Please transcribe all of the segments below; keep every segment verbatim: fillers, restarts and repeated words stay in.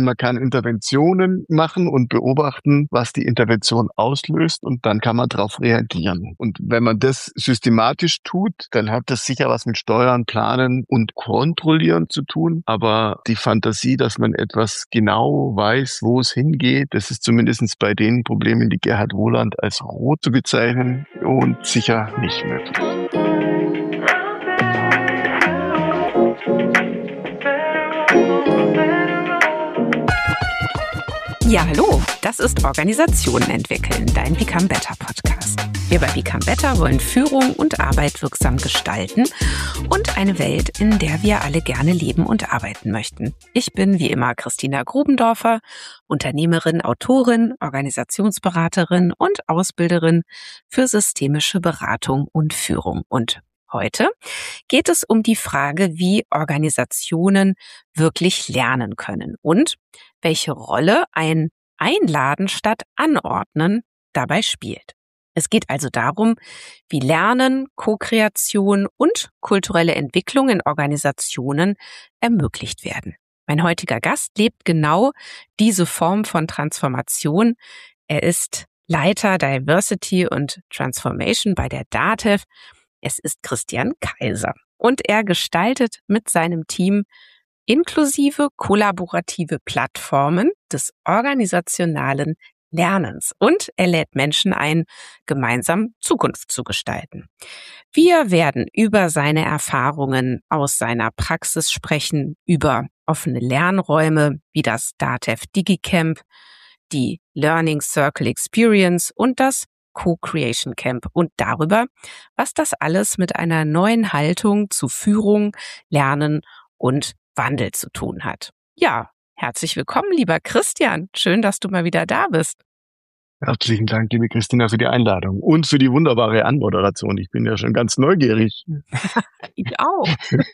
man kann Interventionen machen und beobachten, was die Intervention auslöst, und dann kann man darauf reagieren. Und wenn man das systematisch tut, dann hat das sicher was mit Steuern, Planen und Kontrollieren zu tun. Aber die Fantasie, dass man etwas genau weiß, wo es hingeht, das ist zumindest bei den Problemen, die Gerhard Wohland als rot zu bezeichnen, und sicher nicht möglich. Ja, hallo, das ist Organisationen entwickeln, dein Become Better Podcast. Wir bei Become Better wollen Führung und Arbeit wirksam gestalten und eine Welt, in der wir alle gerne leben und arbeiten möchten. Ich bin wie immer Christina Grubendorfer, Unternehmerin, Autorin, Organisationsberaterin und Ausbilderin für systemische Beratung und Führung. Und heute geht es um die Frage, wie Organisationen wirklich lernen können und welche Rolle ein Einladen statt Anordnen dabei spielt. Es geht also darum, wie Lernen, Co-Kreation und kulturelle Entwicklung in Organisationen ermöglicht werden. Mein heutiger Gast lebt genau diese Form von Transformation. Er ist Leiter Diversity und Transformation bei der DATEV. Es ist Christian Kaiser und er gestaltet mit seinem Team inklusive kollaborative Plattformen des organisationalen Lernens und er lädt Menschen ein, gemeinsam Zukunft zu gestalten. Wir werden über seine Erfahrungen aus seiner Praxis sprechen, über offene Lernräume wie das DATEV DigiCamp, die Learning Circle Experience und das Co-Creation Camp und darüber, was das alles mit einer neuen Haltung zu Führung, Lernen und Wandel zu tun hat. Ja, herzlich willkommen, lieber Christian. Schön, dass du mal wieder da bist. Herzlichen Dank, liebe Christina, für die Einladung und für die wunderbare Anmoderation. Ich bin ja schon ganz neugierig. Ich auch.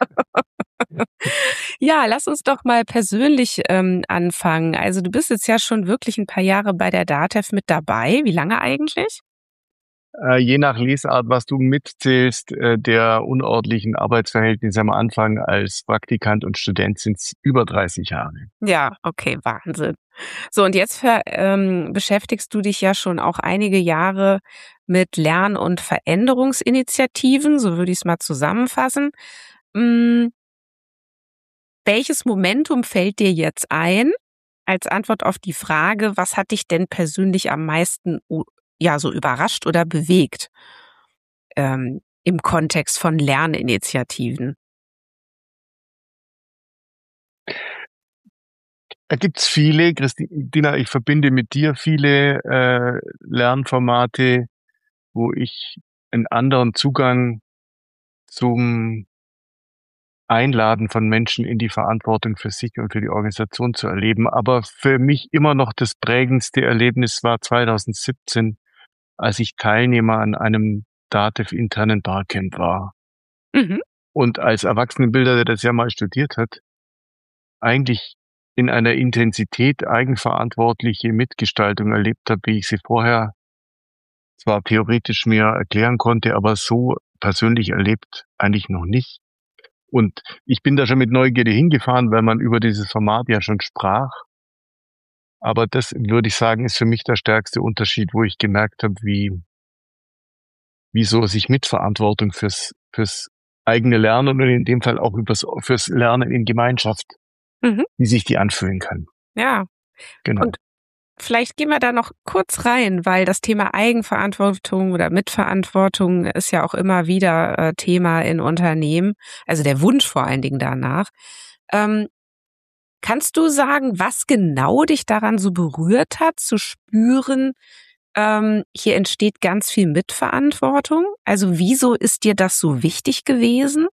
Ja, lass uns doch mal persönlich ähm, anfangen. Also du bist jetzt ja schon wirklich ein paar Jahre bei der DATEV mit dabei. Wie lange eigentlich? Äh, je nach Lesart, was du mitzählst, äh, der unordentlichen Arbeitsverhältnisse am Anfang als Praktikant und Student sind es über dreißig Jahre. Ja, okay, Wahnsinn. So, und jetzt ver, ähm, beschäftigst du dich ja schon auch einige Jahre mit Lern- und Veränderungsinitiativen, so würde ich es mal zusammenfassen. Hm, welches Momentum fällt dir jetzt ein als Antwort auf die Frage, was hat dich denn persönlich am meisten ja so überrascht oder bewegt ähm, im Kontext von Lerninitiativen? Da gibt's viele, Christina, ich verbinde mit dir viele äh, Lernformate, wo ich einen anderen Zugang zum Einladen von Menschen in die Verantwortung für sich und für die Organisation zu erleben. Aber für mich immer noch das prägendste Erlebnis war zwanzig siebzehn, als ich Teilnehmer an einem DATEV-internen Barcamp war. Mhm. Und als Erwachsenenbilder, der das ja mal studiert hat, eigentlich in einer Intensität eigenverantwortliche Mitgestaltung erlebt habe, wie ich sie vorher zwar theoretisch mir erklären konnte, aber so persönlich erlebt eigentlich noch nicht. Und ich bin da schon mit Neugierde hingefahren, weil man über dieses Format ja schon sprach. Aber das, würde ich sagen, ist für mich der stärkste Unterschied, wo ich gemerkt habe, wie, wie so sich Mitverantwortung fürs, fürs eigene Lernen und in dem Fall auch übers, fürs Lernen in Gemeinschaft, mhm. wie sich die anfühlen kann. Ja. Genau. Und vielleicht gehen wir da noch kurz rein, weil das Thema Eigenverantwortung oder Mitverantwortung ist ja auch immer wieder äh, Thema in Unternehmen, also der Wunsch vor allen Dingen danach. Ähm, kannst du sagen, was genau dich daran so berührt hat, zu spüren, ähm, hier entsteht ganz viel Mitverantwortung? Also wieso ist dir das so wichtig gewesen?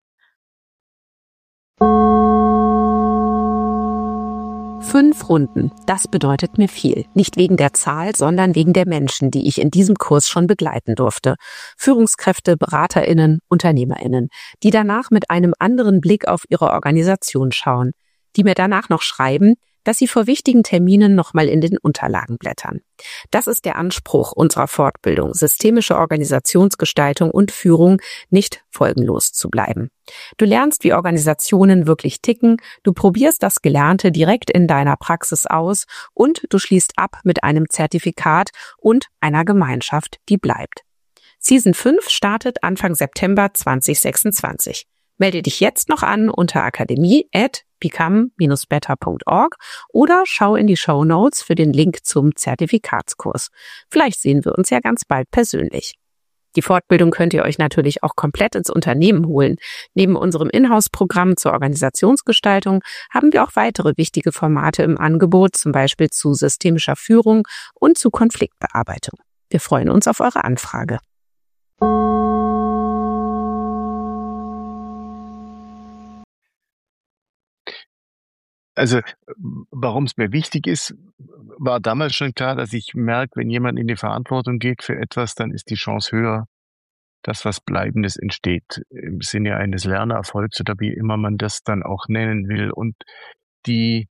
Fünf Runden, das bedeutet mir viel. Nicht wegen der Zahl, sondern wegen der Menschen, die ich in diesem Kurs schon begleiten durfte. Führungskräfte, BeraterInnen, UnternehmerInnen, die danach mit einem anderen Blick auf ihre Organisation schauen. Die mir danach noch schreiben, dass Sie vor wichtigen Terminen nochmal in den Unterlagen blättern. Das ist der Anspruch unserer Fortbildung, systemische Organisationsgestaltung und Führung, nicht folgenlos zu bleiben. Du lernst, wie Organisationen wirklich ticken, du probierst das Gelernte direkt in deiner Praxis aus und du schließt ab mit einem Zertifikat und einer Gemeinschaft, die bleibt. Season fünf startet Anfang September zwanzig sechsundzwanzig. Melde dich jetzt noch an unter akademie at become dash better punkt org oder schau in die Shownotes für den Link zum Zertifikatskurs. Vielleicht sehen wir uns ja ganz bald persönlich. Die Fortbildung könnt ihr euch natürlich auch komplett ins Unternehmen holen. Neben unserem Inhouse-Programm zur Organisationsgestaltung haben wir auch weitere wichtige Formate im Angebot, zum Beispiel zu systemischer Führung und zu Konfliktbearbeitung. Wir freuen uns auf eure Anfrage. Also, warum es mir wichtig ist, war damals schon klar, dass ich merke, wenn jemand in die Verantwortung geht für etwas, dann ist die Chance höher, dass was Bleibendes entsteht, im Sinne eines Lernerfolgs oder wie immer man das dann auch nennen will. Und die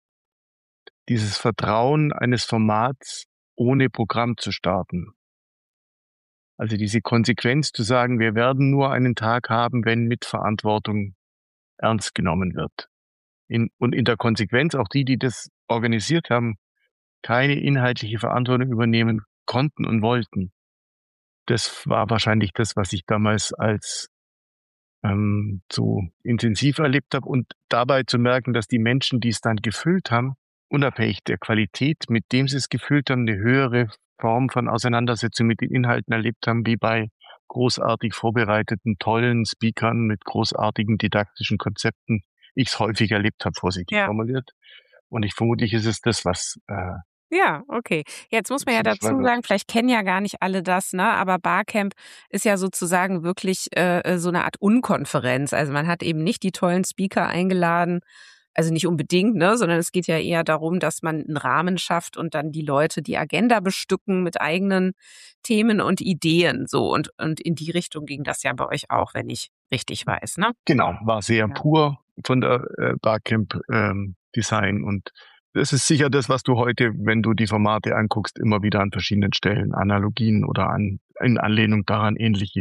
dieses Vertrauen eines Formats ohne Programm zu starten. Also diese Konsequenz zu sagen, wir werden nur einen Tag haben, wenn mit Verantwortung ernst genommen wird. In, und in der Konsequenz auch die, die das organisiert haben, keine inhaltliche Verantwortung übernehmen konnten und wollten. Das war wahrscheinlich das, was ich damals als ähm, so intensiv erlebt habe. Und dabei zu merken, dass die Menschen, die es dann gefüllt haben, unabhängig der Qualität, mit dem sie es gefüllt haben, eine höhere Form von Auseinandersetzung mit den Inhalten erlebt haben, wie bei großartig vorbereiteten, tollen Speakern mit großartigen didaktischen Konzepten, ich es häufig erlebt habe, vorsichtig Ja. formuliert. Und ich vermutlich ist es das, was äh, Ja, okay. Jetzt muss man ja dazu sagen, vielleicht kennen ja gar nicht alle das, ne? Aber Barcamp ist ja sozusagen wirklich äh, so eine Art Unkonferenz. Also man hat eben nicht die tollen Speaker eingeladen, also nicht unbedingt, ne, sondern es geht ja eher darum, dass man einen Rahmen schafft und dann die Leute die Agenda bestücken mit eigenen Themen und Ideen, so. Und, und in die Richtung ging das ja bei euch auch, wenn ich richtig weiß, ne? Genau, war sehr Ja. pur von der äh, Barcamp ähm, Design und das ist sicher das, was du heute, wenn du die Formate anguckst, immer wieder an verschiedenen Stellen Analogien oder an, in Anlehnung daran ähnliche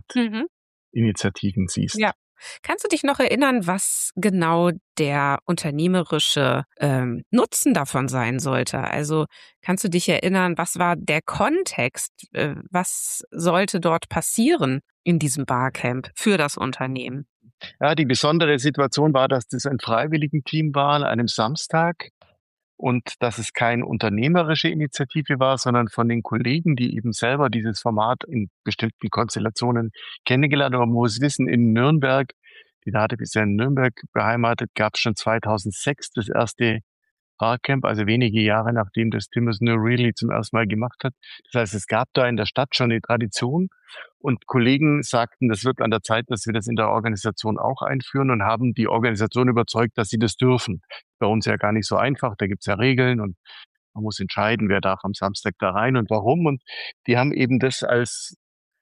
Formatinitiativen Mhm. siehst. Ja. Kannst du dich noch erinnern, was genau der unternehmerische ähm, Nutzen davon sein sollte? Also kannst du dich erinnern, was war der Kontext? Äh, was sollte dort passieren in diesem Barcamp für das Unternehmen? Ja, die besondere Situation war, dass das ein Freiwilligenteam war an einem Samstag und dass es keine unternehmerische Initiative war, sondern von den Kollegen, die eben selber dieses Format in bestimmten Konstellationen kennengelernt haben. Man muss wissen, in Nürnberg, die Date bisher in Nürnberg beheimatet, gab es schon zweitausendsechs das erste Barcamp, also wenige Jahre nachdem das Timothy O'Reilly zum ersten Mal gemacht hat. Das heißt, es gab da in der Stadt schon eine Tradition und Kollegen sagten, das wird an der Zeit, dass wir das in der Organisation auch einführen und haben die Organisation überzeugt, dass sie das dürfen. Bei uns ja gar nicht so einfach, da gibt's ja Regeln und man muss entscheiden, wer darf am Samstag da rein und warum. Und die haben eben das als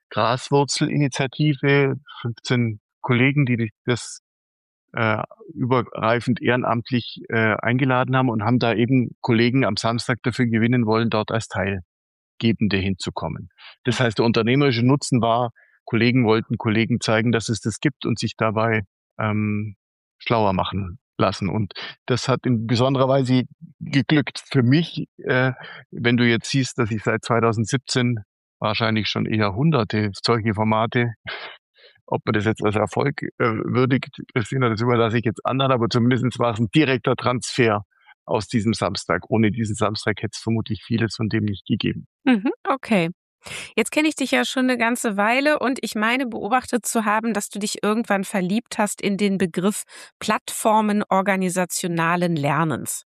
Graswurzelinitiative, fünfzehn Kollegen, die das äh, übergreifend ehrenamtlich äh, eingeladen haben und haben da eben Kollegen am Samstag dafür gewinnen wollen, dort als Teilgebende hinzukommen. Das heißt, der unternehmerische Nutzen war, Kollegen wollten Kollegen zeigen, dass es das gibt und sich dabei ähm, schlauer machen lassen. Und das hat in besonderer Weise geglückt für mich, äh, wenn du jetzt siehst, dass ich seit zweitausendsiebzehn wahrscheinlich schon eher hunderte solche Formate, ob man das jetzt als Erfolg äh, würdigt, Christina, das überlasse ich jetzt anderen, aber zumindest war es ein direkter Transfer aus diesem Samstag. Ohne diesen Samstag hätte es vermutlich vieles von dem nicht gegeben. Mhm, okay. Jetzt kenne ich dich ja schon eine ganze Weile und ich meine beobachtet zu haben, dass du dich irgendwann verliebt hast in den Begriff Plattformen organisationalen Lernens.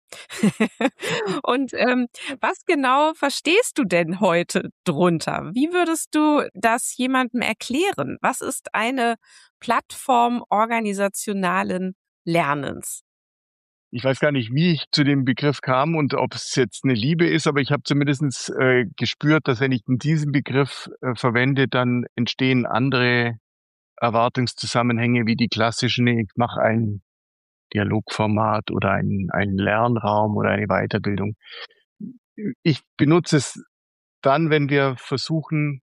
Und ähm, was genau verstehst du denn heute drunter? Wie würdest du das jemandem erklären? Was ist eine Plattform organisationalen Lernens? Ich weiß gar nicht, wie ich zu dem Begriff kam und ob es jetzt eine Liebe ist, aber ich habe zumindest äh, gespürt, dass wenn ich diesen Begriff äh, verwende, dann entstehen andere Erwartungszusammenhänge wie die klassischen, ich mache ein Dialogformat oder ein, ein Lernraum oder eine Weiterbildung. Ich benutze es dann, wenn wir versuchen,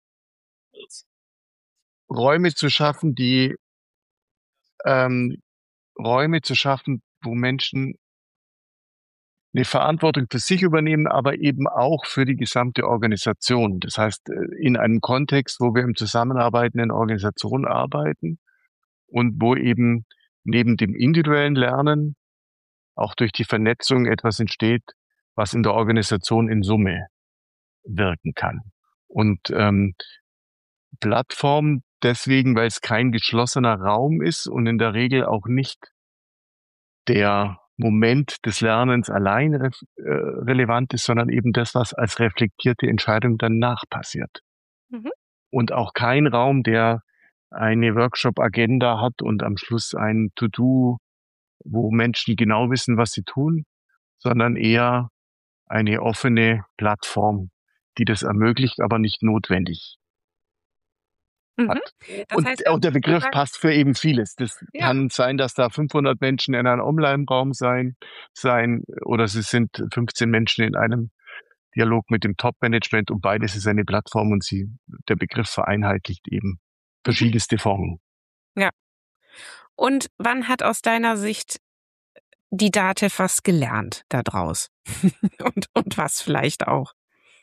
Räume zu schaffen, die ähm, Räume zu schaffen, wo Menschen eine Verantwortung für sich übernehmen, aber eben auch für die gesamte Organisation. Das heißt, in einem Kontext, wo wir im Zusammenarbeiten in Organisationen arbeiten und wo eben neben dem individuellen Lernen auch durch die Vernetzung etwas entsteht, was in der Organisation in Summe wirken kann. Und ähm, Plattform deswegen, weil es kein geschlossener Raum ist und in der Regel auch nicht der Moment des Lernens allein re- äh, relevant ist, sondern eben das, was als reflektierte Entscheidung danach passiert. Mhm. Und auch kein Raum, der eine Workshop-Agenda hat und am Schluss ein To-Do, wo Menschen genau wissen, was sie tun, sondern eher eine offene Plattform, die das ermöglicht, aber nicht notwendig Mhm. hat. Das Und, heißt, und der Begriff sagt- passt für eben vieles. Das Ja. kann sein, dass da fünfhundert Menschen in einem Online-Raum sein, sein, oder es sind fünfzehn Menschen in einem Dialog mit dem Top-Management und beides ist eine Plattform und sie, der Begriff vereinheitlicht eben verschiedenste Formen. Und wann hat aus deiner Sicht die DATEV was gelernt daraus? und, und was vielleicht auch?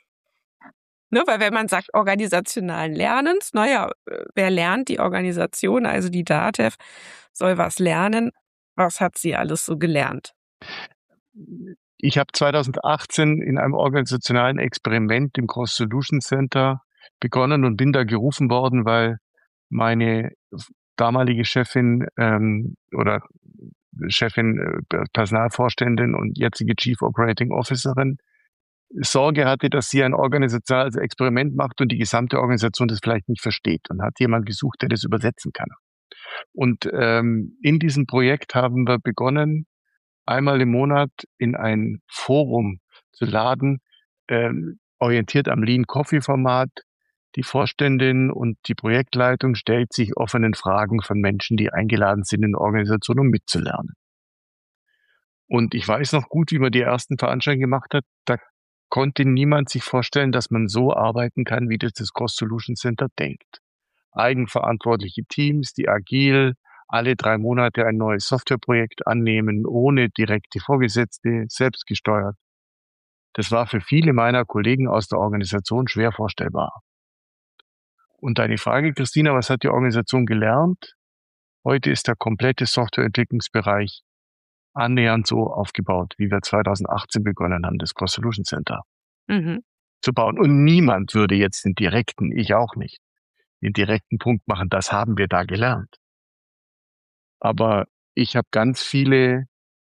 Ne, weil wenn man sagt organisationalen Lernens, naja, wer lernt? Die Organisation, also die DATEV, soll was lernen. Was hat sie alles so gelernt? Ich habe zweitausendachtzehn in einem organisationalen Experiment im Cross Solution Center begonnen und bin da gerufen worden, weil meine damalige Chefin ähm, oder Chefin, äh, Personalvorständin und jetzige Chief Operating Officerin Sorge hatte, dass sie ein organisationales Experiment macht und die gesamte Organisation das vielleicht nicht versteht und hat jemand gesucht, der das übersetzen kann. Und ähm, in diesem Projekt haben wir begonnen, einmal im Monat in ein Forum zu laden, ähm, orientiert am Lean Coffee Format. Die Vorständin und die Projektleitung stellt sich offenen Fragen von Menschen, die eingeladen sind in der Organisation, um mitzulernen. Und ich weiß noch gut, wie man die ersten Veranstaltungen gemacht hat. Da konnte niemand sich vorstellen, dass man so arbeiten kann, wie das das Cross Solution Center denkt. Eigenverantwortliche Teams, die agil alle drei Monate ein neues Softwareprojekt annehmen, ohne direkte Vorgesetzte, selbstgesteuert. Das war für viele meiner Kollegen aus der Organisation schwer vorstellbar. Und deine Frage, Christina, was hat die Organisation gelernt? Heute ist der komplette Softwareentwicklungsbereich annähernd so aufgebaut, wie wir zweitausendachtzehn begonnen haben, das Cross Solution Center Mhm. zu bauen. Und niemand würde jetzt den direkten, ich auch nicht, den direkten Punkt machen, das haben wir da gelernt. Aber ich habe ganz viele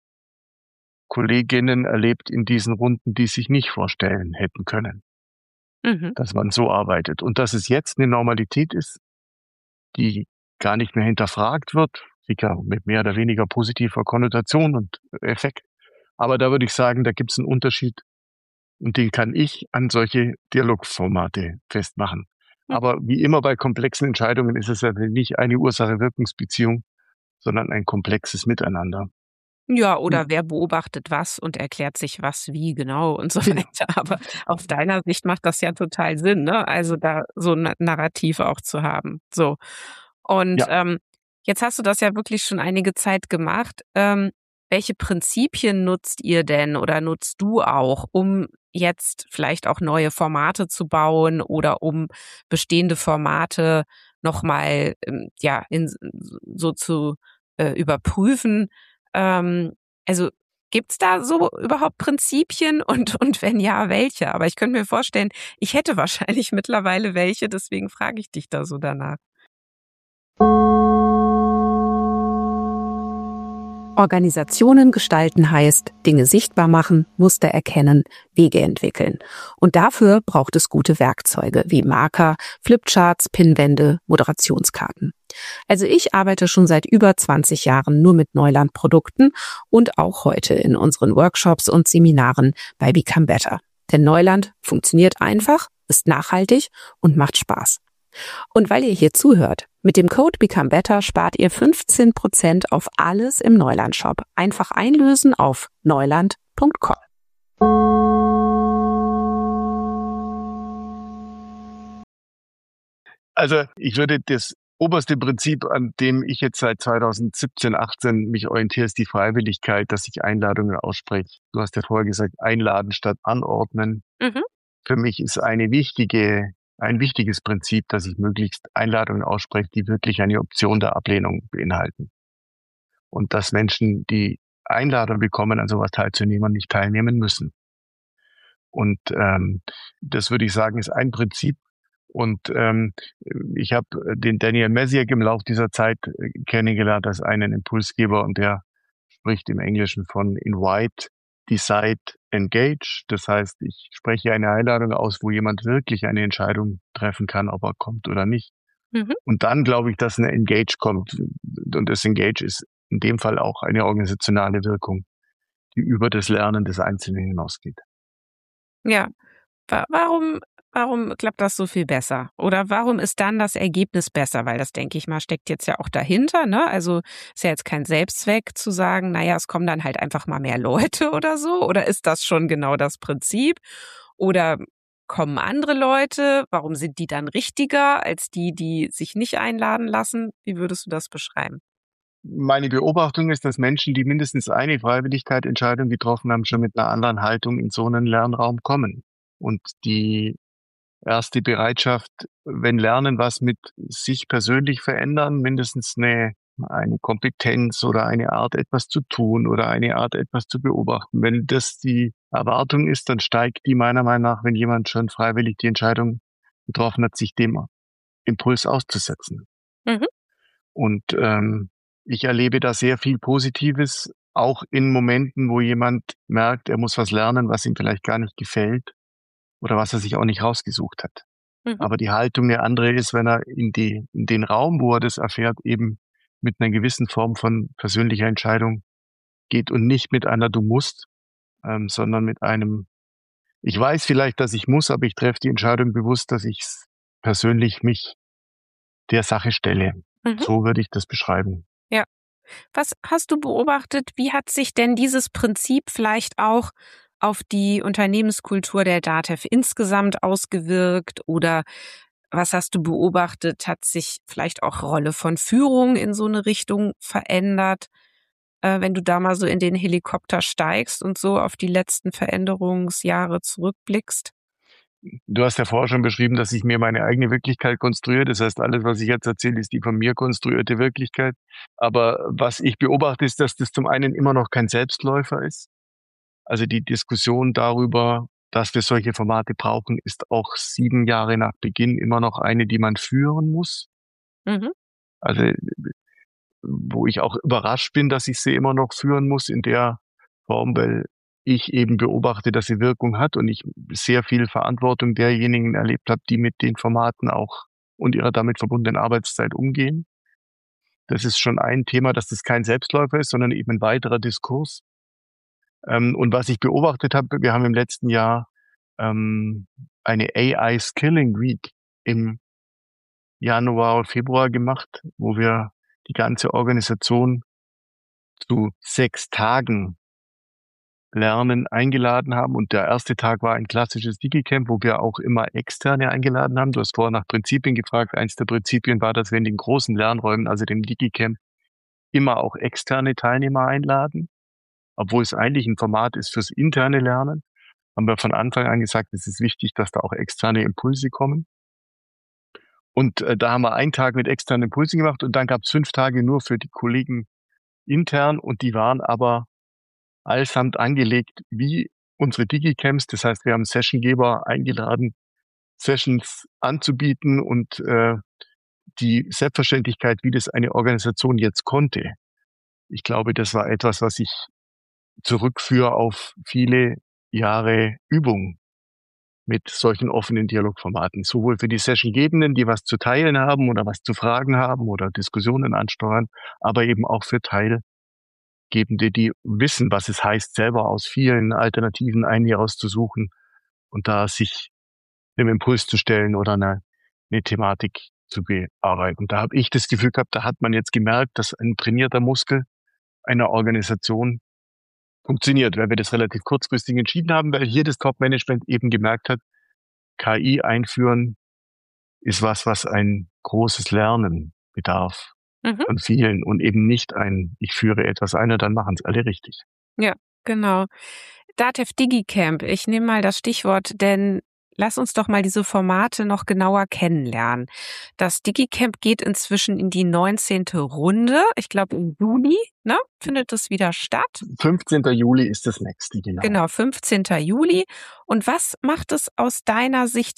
Kolleginnen erlebt in diesen Runden, die sich nicht vorstellen hätten können, Mhm. dass man so arbeitet. Und dass es jetzt eine Normalität ist, die gar nicht mehr hinterfragt wird, sicher mit mehr oder weniger positiver Konnotation und Effekt. Aber da würde ich sagen, da gibt es einen Unterschied und den kann ich an solche Dialogformate festmachen. Mhm. Aber wie immer bei komplexen Entscheidungen ist es ja nicht eine Ursache-Wirkungsbeziehung, sondern ein komplexes Miteinander. Ja, oder wer beobachtet was und erklärt sich was wie genau und so Genau. weiter. Aber aus deiner Sicht macht das ja total Sinn, ne? Also da so ein Narrativ auch zu haben. So. Und Ja. ähm, jetzt hast du das ja wirklich schon einige Zeit gemacht. Ähm, welche Prinzipien nutzt ihr denn oder nutzt du auch, um jetzt vielleicht auch neue Formate zu bauen oder um bestehende Formate nochmal ähm, ja, in, so zu äh, überprüfen? Ähm, also gibt's da so überhaupt Prinzipien und, und wenn ja, welche? Aber ich könnte mir vorstellen, ich hätte wahrscheinlich mittlerweile welche, deswegen frage ich dich da so danach. Organisationen gestalten heißt, Dinge sichtbar machen, Muster erkennen, Wege entwickeln. Und dafür braucht es gute Werkzeuge wie Marker, Flipcharts, Pinwände, Moderationskarten. Also ich arbeite schon seit über zwanzig Jahren nur mit Neuland-Produkten und auch heute in unseren Workshops und Seminaren bei Become Better. Denn Neuland funktioniert einfach, ist nachhaltig und macht Spaß. Und weil ihr hier zuhört, mit dem Code Become Better spart ihr fünfzehn Prozent auf alles im Neuland-Shop. Einfach einlösen auf neuland punkt com. Also ich würde das oberste Prinzip, an dem ich jetzt seit zweitausendsiebzehn, achtzehn mich orientiere, ist die Freiwilligkeit, dass ich Einladungen ausspreche. Du hast ja vorher gesagt, einladen statt anordnen. Mhm. Für mich ist eine wichtige, ein wichtiges Prinzip, dass ich möglichst Einladungen ausspreche, die wirklich eine Option der Ablehnung beinhalten. Und dass Menschen, die Einladung bekommen, an sowas teilzunehmen, nicht teilnehmen müssen. Und ähm, das würde ich sagen, ist ein Prinzip. Und ähm, ich habe den Daniel Messier im Laufe dieser Zeit kennengelernt als einen Impulsgeber, und der spricht im Englischen von Invite, Decide, Engage. Das heißt, ich spreche eine Einladung aus, wo jemand wirklich eine Entscheidung treffen kann, ob er kommt oder nicht. Mhm. Und dann glaube ich, dass eine Engage kommt. Und das Engage ist in dem Fall auch eine organisationale Wirkung, die über das Lernen des Einzelnen hinausgeht. Ja, Wa- warum, warum klappt das so viel besser? Oder warum ist dann das Ergebnis besser? Weil das, denke ich mal, steckt jetzt ja auch dahinter, ne? Also ist ja jetzt kein Selbstzweck zu sagen, naja, es kommen dann halt einfach mal mehr Leute oder so. Oder ist das schon genau das Prinzip? Oder kommen andere Leute? Warum sind die dann richtiger als die, die sich nicht einladen lassen? Wie würdest du das beschreiben? Meine Beobachtung ist, dass Menschen, die mindestens eine Freiwilligkeitsentscheidung getroffen haben, schon mit einer anderen Haltung in so einen Lernraum kommen. Und die erste Bereitschaft, wenn Lernen was mit sich persönlich verändern, mindestens eine, eine Kompetenz oder eine Art, etwas zu tun oder eine Art, etwas zu beobachten. Wenn das die Erwartung ist, dann steigt die meiner Meinung nach, wenn jemand schon freiwillig die Entscheidung getroffen hat, sich dem Impuls auszusetzen. Mhm. Und ähm, ich erlebe da sehr viel Positives, auch in Momenten, wo jemand merkt, er muss was lernen, was ihm vielleicht gar nicht gefällt oder was er sich auch nicht rausgesucht hat. Mhm. Aber die Haltung eine andere ist, wenn er in, die, in den Raum, wo er das erfährt, eben mit einer gewissen Form von persönlicher Entscheidung geht und nicht mit einer Du musst, ähm, sondern mit einem, ich weiß vielleicht, dass ich muss, aber ich treffe die Entscheidung bewusst, dass ich persönlich mich der Sache stelle. Mhm. So würde ich das beschreiben. Ja. Was hast du beobachtet? Wie hat sich denn dieses Prinzip vielleicht auch auf die Unternehmenskultur der DATEV insgesamt ausgewirkt? Oder was hast du beobachtet? Hat sich vielleicht auch Rolle von Führung in so eine Richtung verändert? Äh, wenn du da mal so in den Helikopter steigst und so auf die letzten Veränderungsjahre zurückblickst? Du hast ja vorher schon beschrieben, dass ich mir meine eigene Wirklichkeit konstruiere. Das heißt, alles, was ich jetzt erzähle, ist die von mir konstruierte Wirklichkeit. Aber was ich beobachte, ist, dass das zum einen immer noch kein Selbstläufer ist. Also die Diskussion darüber, dass wir solche Formate brauchen, ist auch sieben Jahre nach Beginn immer noch eine, die man führen muss. Mhm. Also wo ich auch überrascht bin, dass ich sie immer noch führen muss in der Form, weil ich eben beobachte, dass sie Wirkung hat und ich sehr viel Verantwortung derjenigen erlebt habe, die mit den Formaten auch und ihrer damit verbundenen Arbeitszeit umgehen. Das ist schon ein Thema, dass das kein Selbstläufer ist, sondern eben ein weiterer Diskurs. Ähm, und was ich beobachtet habe, wir haben im letzten Jahr ähm, eine A I Skilling Week im Januar, Februar gemacht, wo wir die ganze Organisation zu sechs Tagen Lernen eingeladen haben. Und der erste Tag war ein klassisches Digicamp, wo wir auch immer Externe eingeladen haben. Du hast vorher nach Prinzipien gefragt. Eins der Prinzipien war, dass wir in den großen Lernräumen, also dem Digicamp, immer auch externe Teilnehmer einladen. Obwohl es eigentlich ein Format ist fürs interne Lernen, haben wir von Anfang an gesagt, es ist wichtig, dass da auch externe Impulse kommen. Und äh, da haben wir einen Tag mit externen Impulsen gemacht und dann gab es fünf Tage nur für die Kollegen intern und die waren aber allesamt angelegt wie unsere Digicamps. Das heißt, wir haben Sessiongeber eingeladen, Sessions anzubieten und äh, die Selbstverständlichkeit, wie das eine Organisation jetzt konnte. Ich glaube, das war etwas, was ich zurückführe auf viele Jahre Übung mit solchen offenen Dialogformaten. Sowohl für die Sessiongebenden, die was zu teilen haben oder was zu fragen haben oder Diskussionen ansteuern, aber eben auch für Teilgebende, die wissen, was es heißt, selber aus vielen Alternativen eine auszusuchen und da sich dem Impuls zu stellen oder einer eine Thematik zu bearbeiten. Da habe ich das Gefühl gehabt, da hat man jetzt gemerkt, dass ein trainierter Muskel einer Organisation funktioniert, weil wir das relativ kurzfristig entschieden haben, weil hier das Top-Management eben gemerkt hat, K I einführen ist was, was ein großes Lernen bedarf Mhm. von vielen und eben nicht ein, ich führe etwas ein und dann machen es alle richtig. Ja, genau. DATEV DigiCamp, ich nehme mal das Stichwort, denn lass uns doch mal diese Formate noch genauer kennenlernen. Das DigiCamp geht inzwischen in die neunzehnte Runde. Ich glaube im Juli, ne, findet es wieder statt. fünfzehnten Juli ist das nächste, genau. Genau, fünfzehnten Juli. Und was macht es aus deiner Sicht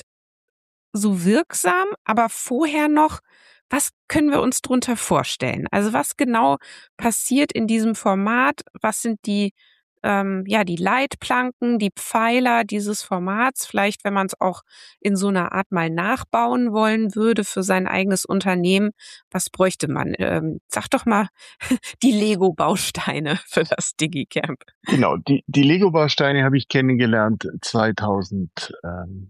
so wirksam, aber vorher noch, was können wir uns drunter vorstellen? Also was genau passiert in diesem Format? Was sind die, ähm, ja, die Leitplanken, die Pfeiler dieses Formats? Vielleicht, wenn man es auch in so einer Art mal nachbauen wollen würde für sein eigenes Unternehmen, was bräuchte man? Ähm, sag doch mal die Lego-Bausteine für das DigiCamp. Genau, die, die Lego-Bausteine habe ich kennengelernt zweitausendneunzehn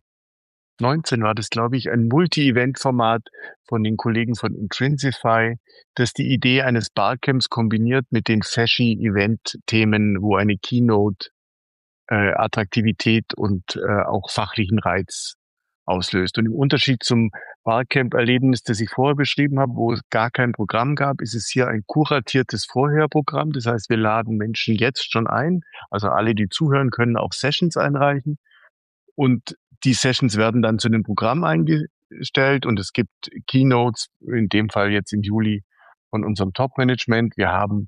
war das, glaube ich, ein Multi-Event-Format von den Kollegen von Intrinsify, das die Idee eines Barcamps kombiniert mit den Fashy-Event-Themen, wo eine Keynote äh, Attraktivität und äh, auch fachlichen Reiz auslöst. Und im Unterschied zum Barcamp-Erlebnis, das ich vorher beschrieben habe, wo es gar kein Programm gab, ist es hier ein kuratiertes Vorherprogramm. Das heißt, wir laden Menschen jetzt schon ein. Also alle, die zuhören, können auch Sessions einreichen. Und die Sessions werden dann zu dem Programm eingestellt und es gibt Keynotes, in dem Fall jetzt im Juli von unserem Top-Management. Wir haben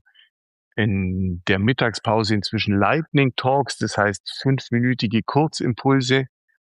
in der Mittagspause inzwischen Lightning Talks, das heißt fünfminütige Kurzimpulse,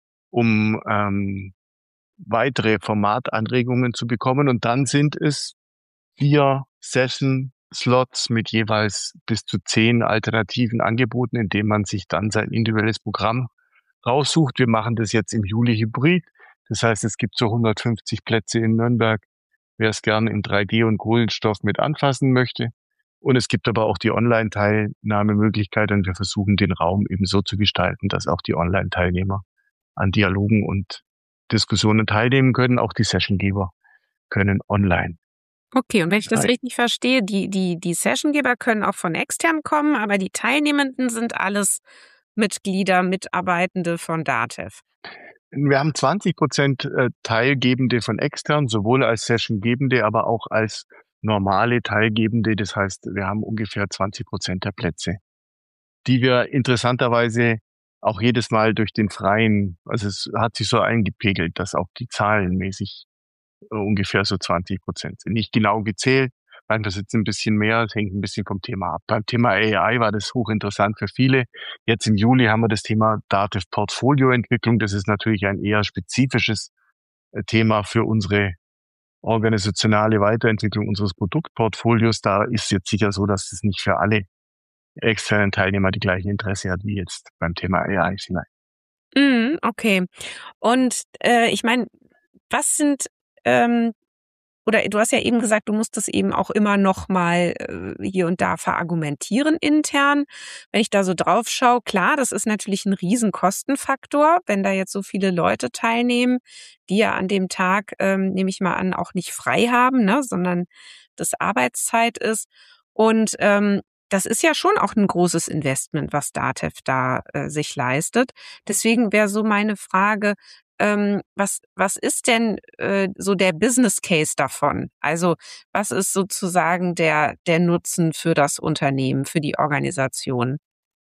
um ähm, weitere Formatanregungen zu bekommen. Und dann sind es vier Session-Slots mit jeweils bis zu zehn alternativen Angeboten, in denen man sich dann sein individuelles Programm raussucht. Wir machen das jetzt im Juli hybrid. Das heißt, es gibt so hundertfünfzig Plätze in Nürnberg, wer es gerne in drei D und Kohlenstoff mit anfassen möchte. Und es gibt aber auch die Online-Teilnahmemöglichkeit und wir versuchen den Raum eben so zu gestalten, dass auch die Online-Teilnehmer an Dialogen und Diskussionen teilnehmen können. Auch die Sessiongeber können online. Okay, und wenn ich das Hi. richtig verstehe, die, die, die Sessiongeber können auch von extern kommen, aber die Teilnehmenden sind alles Mitglieder, Mitarbeitende von DATEV. Wir haben zwanzig Prozent äh, Teilgebende von extern, sowohl als Sessiongebende, aber auch als normale Teilgebende. Das heißt, wir haben ungefähr zwanzig Prozent der Plätze, die wir interessanterweise auch jedes Mal durch den freien, also es hat sich so eingepegelt, dass auch die zahlenmäßig äh, ungefähr so zwanzig Prozent sind. Nicht genau gezählt, manchmal ist jetzt ein bisschen mehr, das hängt ein bisschen vom Thema ab. Beim Thema A I war das hochinteressant für viele. Jetzt im Juli haben wir das Thema DATEV Portfolioentwicklung. Das ist natürlich ein eher spezifisches äh, Thema für unsere organisationale Weiterentwicklung unseres Produktportfolios. Da ist jetzt sicher so, dass es nicht für alle externen Teilnehmer die gleiche Interesse hat wie jetzt beim Thema A I vielleicht. Mm, okay. Und äh, ich meine, was sind ähm, oder du hast ja eben gesagt, du musst das eben auch immer noch mal äh, hier und da verargumentieren intern. Wenn ich da so drauf schaue, klar, das ist natürlich ein Riesenkostenfaktor, wenn da jetzt so viele Leute teilnehmen, die ja an dem Tag, ähm, nehme ich mal an, auch nicht frei haben, ne, sondern das Arbeitszeit ist. Und ähm, das ist ja schon auch ein großes Investment, was DATEV da äh, sich leistet. Deswegen wäre so meine Frage, ähm, was, was ist denn äh, so der Business Case davon? Also was ist sozusagen der, der Nutzen für das Unternehmen, für die Organisation?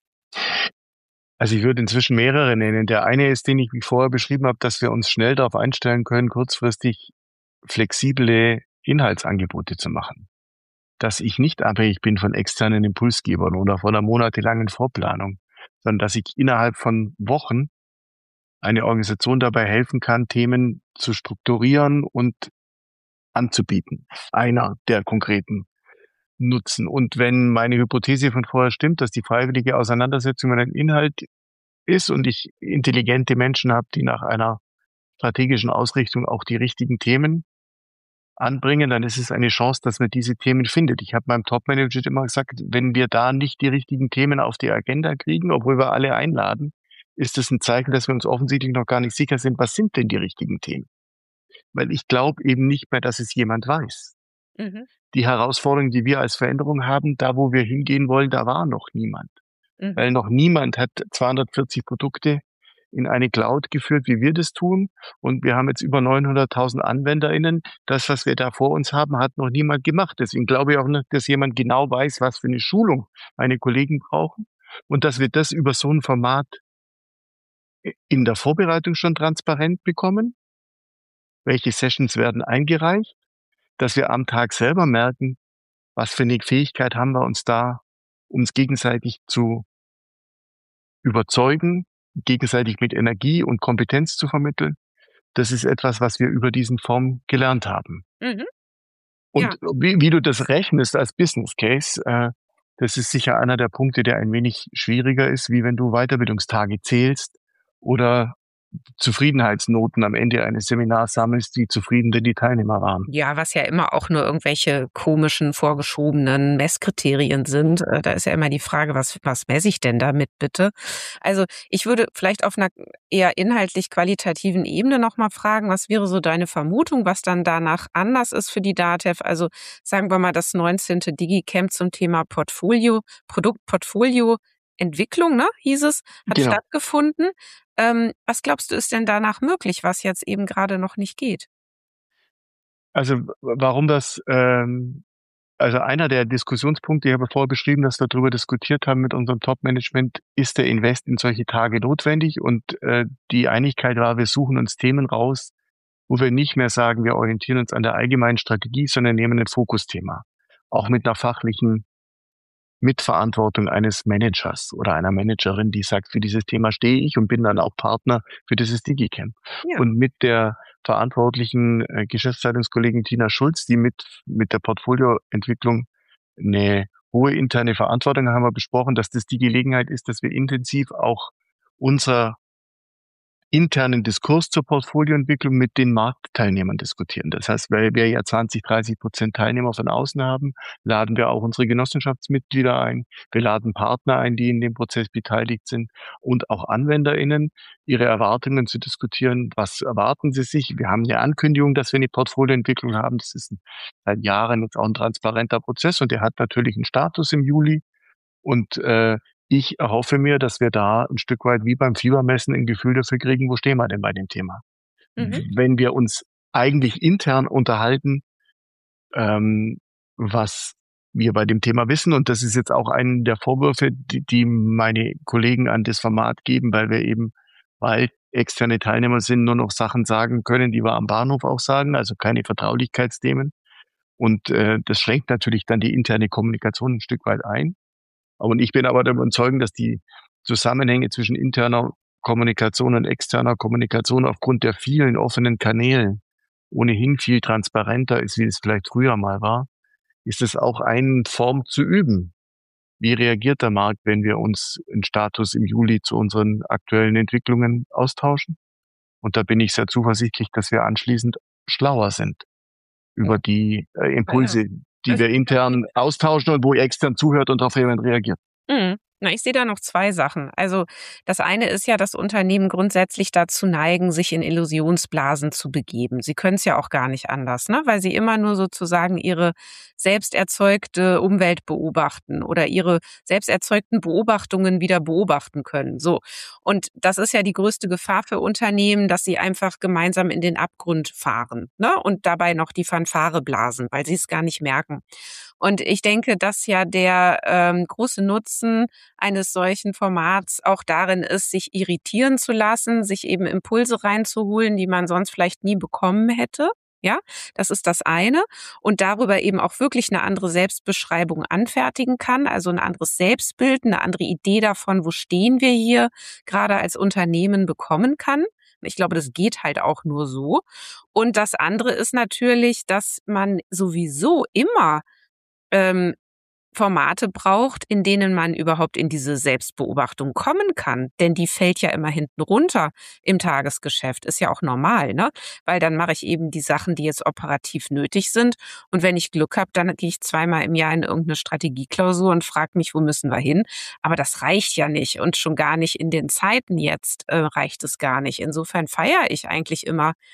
Also ich würde inzwischen mehrere nennen. Der eine ist, den ich wie vorher beschrieben habe, dass wir uns schnell darauf einstellen können, kurzfristig flexible Inhaltsangebote zu machen. Dass ich nicht abhängig bin von externen Impulsgebern oder von einer monatelangen Vorplanung, sondern dass ich innerhalb von Wochen eine Organisation dabei helfen kann, Themen zu strukturieren und anzubieten. Einer der konkreten Nutzen. Und wenn meine Hypothese von vorher stimmt, dass die freiwillige Auseinandersetzung mit einem Inhalt ist und ich intelligente Menschen habe, die nach einer strategischen Ausrichtung auch die richtigen Themen anbringen, dann ist es eine Chance, dass man diese Themen findet. Ich habe meinem Top-Manager immer gesagt, wenn wir da nicht die richtigen Themen auf die Agenda kriegen, obwohl wir alle einladen, ist das ein Zeichen, dass wir uns offensichtlich noch gar nicht sicher sind, was sind denn die richtigen Themen. weil ich glaube eben nicht mehr, dass es jemand weiß. Mhm. Die Herausforderungen, die wir als Veränderung haben, da wo wir hingehen wollen, da war noch niemand. Mhm. Weil noch niemand hat zweihundertvierzig Produkte in eine Cloud geführt, wie wir das tun. Und wir haben jetzt über neunhunderttausend AnwenderInnen. Das, was wir da vor uns haben, hat noch niemand gemacht. Deswegen glaube ich auch nicht, dass jemand genau weiß, was für eine Schulung meine Kollegen brauchen. Und dass wir das über so ein Format in der Vorbereitung schon transparent bekommen. Welche Sessions werden eingereicht? Dass wir am Tag selber merken, was für eine Fähigkeit haben wir uns da, uns gegenseitig zu überzeugen, gegenseitig mit Energie und Kompetenz zu vermitteln. Das ist etwas, was wir über diesen Form gelernt haben. Mhm. Ja. Und wie, wie du das rechnest als Business Case, äh, das ist sicher einer der Punkte, der ein wenig schwieriger ist, wie wenn du Weiterbildungstage zählst oder Zufriedenheitsnoten am Ende eines Seminars sammelst, wie zufrieden denn die Teilnehmer waren. Ja, was ja immer auch nur irgendwelche komischen, vorgeschobenen Messkriterien sind. Äh, Da ist ja immer die Frage, was, was messe ich denn damit bitte? Also ich würde vielleicht auf einer eher inhaltlich qualitativen Ebene nochmal fragen, was wäre so deine Vermutung, was dann danach anders ist für die DATEV? Also sagen wir mal das neunzehnte DigiCamp zum Thema Portfolio, Produktportfolio Entwicklung, ne, hieß es, hat Genau. stattgefunden. Ähm, was glaubst du, ist denn danach möglich, was jetzt eben gerade noch nicht geht? Also w- warum das, ähm, also einer der Diskussionspunkte, ich habe vorher beschrieben, dass wir darüber diskutiert haben mit unserem Top-Management, ist der Invest in solche Tage notwendig? Und äh, die Einigkeit war, wir suchen uns Themen raus, wo wir nicht mehr sagen, wir orientieren uns an der allgemeinen Strategie, sondern nehmen ein Fokusthema. Auch mit einer fachlichen Mitverantwortung eines Managers oder einer Managerin, die sagt, für dieses Thema stehe ich und bin dann auch Partner für dieses DigiCamp. Ja. Und mit der verantwortlichen äh, Geschäftsleitungskollegin Tina Schulz, die mit, mit der Portfolioentwicklung eine hohe interne Verantwortung haben, wir besprochen, dass das die Gelegenheit ist, dass wir intensiv auch unser internen Diskurs zur Portfolioentwicklung mit den Marktteilnehmern diskutieren. Das heißt, weil wir ja zwanzig, dreißig Prozent Teilnehmer von außen haben, laden wir auch unsere Genossenschaftsmitglieder ein. Wir laden Partner ein, die in dem Prozess beteiligt sind und auch AnwenderInnen, ihre Erwartungen zu diskutieren. Was erwarten sie sich? Wir haben eine Ankündigung, dass wir eine Portfolioentwicklung haben. Das ist ein, seit Jahren jetzt auch ein transparenter Prozess und der hat natürlich einen Status im Juli. Und äh, ich erhoffe mir, dass wir da ein Stück weit wie beim Fiebermessen ein Gefühl dafür kriegen, wo stehen wir denn bei dem Thema. Mhm. Wenn wir uns eigentlich intern unterhalten, ähm, was wir bei dem Thema wissen, und das ist jetzt auch ein der Vorwürfe, die, die meine Kollegen an das Format geben, weil wir eben, weil externe Teilnehmer sind, nur noch Sachen sagen können, die wir am Bahnhof auch sagen, also keine Vertraulichkeitsthemen. Und äh, das schränkt natürlich dann die interne Kommunikation ein Stück weit ein. Und ich bin aber der Überzeugung, dass die Zusammenhänge zwischen interner Kommunikation und externer Kommunikation aufgrund der vielen offenen Kanälen ohnehin viel transparenter ist, wie es vielleicht früher mal war, ist es auch eine Form zu üben. Wie reagiert der Markt, wenn wir uns in Status im Juli zu unseren aktuellen Entwicklungen austauschen? Und da bin ich sehr zuversichtlich, dass wir anschließend schlauer sind über die äh, Impulse, die wir intern austauschen und wo ihr extern zuhört und darauf jemand reagiert. Mhm. Na, ich sehe da noch zwei Sachen. Also das eine ist ja, dass Unternehmen grundsätzlich dazu neigen, sich in Illusionsblasen zu begeben. Sie können es ja auch gar nicht anders, ne? Weil sie immer nur sozusagen ihre selbst erzeugte Umwelt beobachten oder ihre selbst erzeugten Beobachtungen wieder beobachten können. So. Und das ist ja die größte Gefahr für Unternehmen, dass sie einfach gemeinsam in den Abgrund fahren, ne? Und dabei noch die Fanfare blasen, weil sie es gar nicht merken. Und ich denke, dass ja der ähm, große Nutzen eines solchen Formats auch darin ist, sich irritieren zu lassen, sich eben Impulse reinzuholen, die man sonst vielleicht nie bekommen hätte. Ja, das ist das eine. Und darüber eben auch wirklich eine andere Selbstbeschreibung anfertigen kann, also ein anderes Selbstbild, eine andere Idee davon, wo stehen wir hier gerade als Unternehmen bekommen kann. Ich glaube, das geht halt auch nur so. Und das andere ist natürlich, dass man sowieso immer ähm, Formate braucht, in denen man überhaupt in diese Selbstbeobachtung kommen kann. Denn die fällt ja immer hinten runter im Tagesgeschäft. Ist ja auch normal, ne? Weil dann mache ich eben die Sachen, die jetzt operativ nötig sind. Und wenn ich Glück habe, dann gehe ich zweimal im Jahr in irgendeine Strategieklausur und frage mich, wo müssen wir hin? Aber das reicht ja nicht. Und schon gar nicht in den Zeiten jetzt äh, reicht es gar nicht. Insofern feiere ich eigentlich immer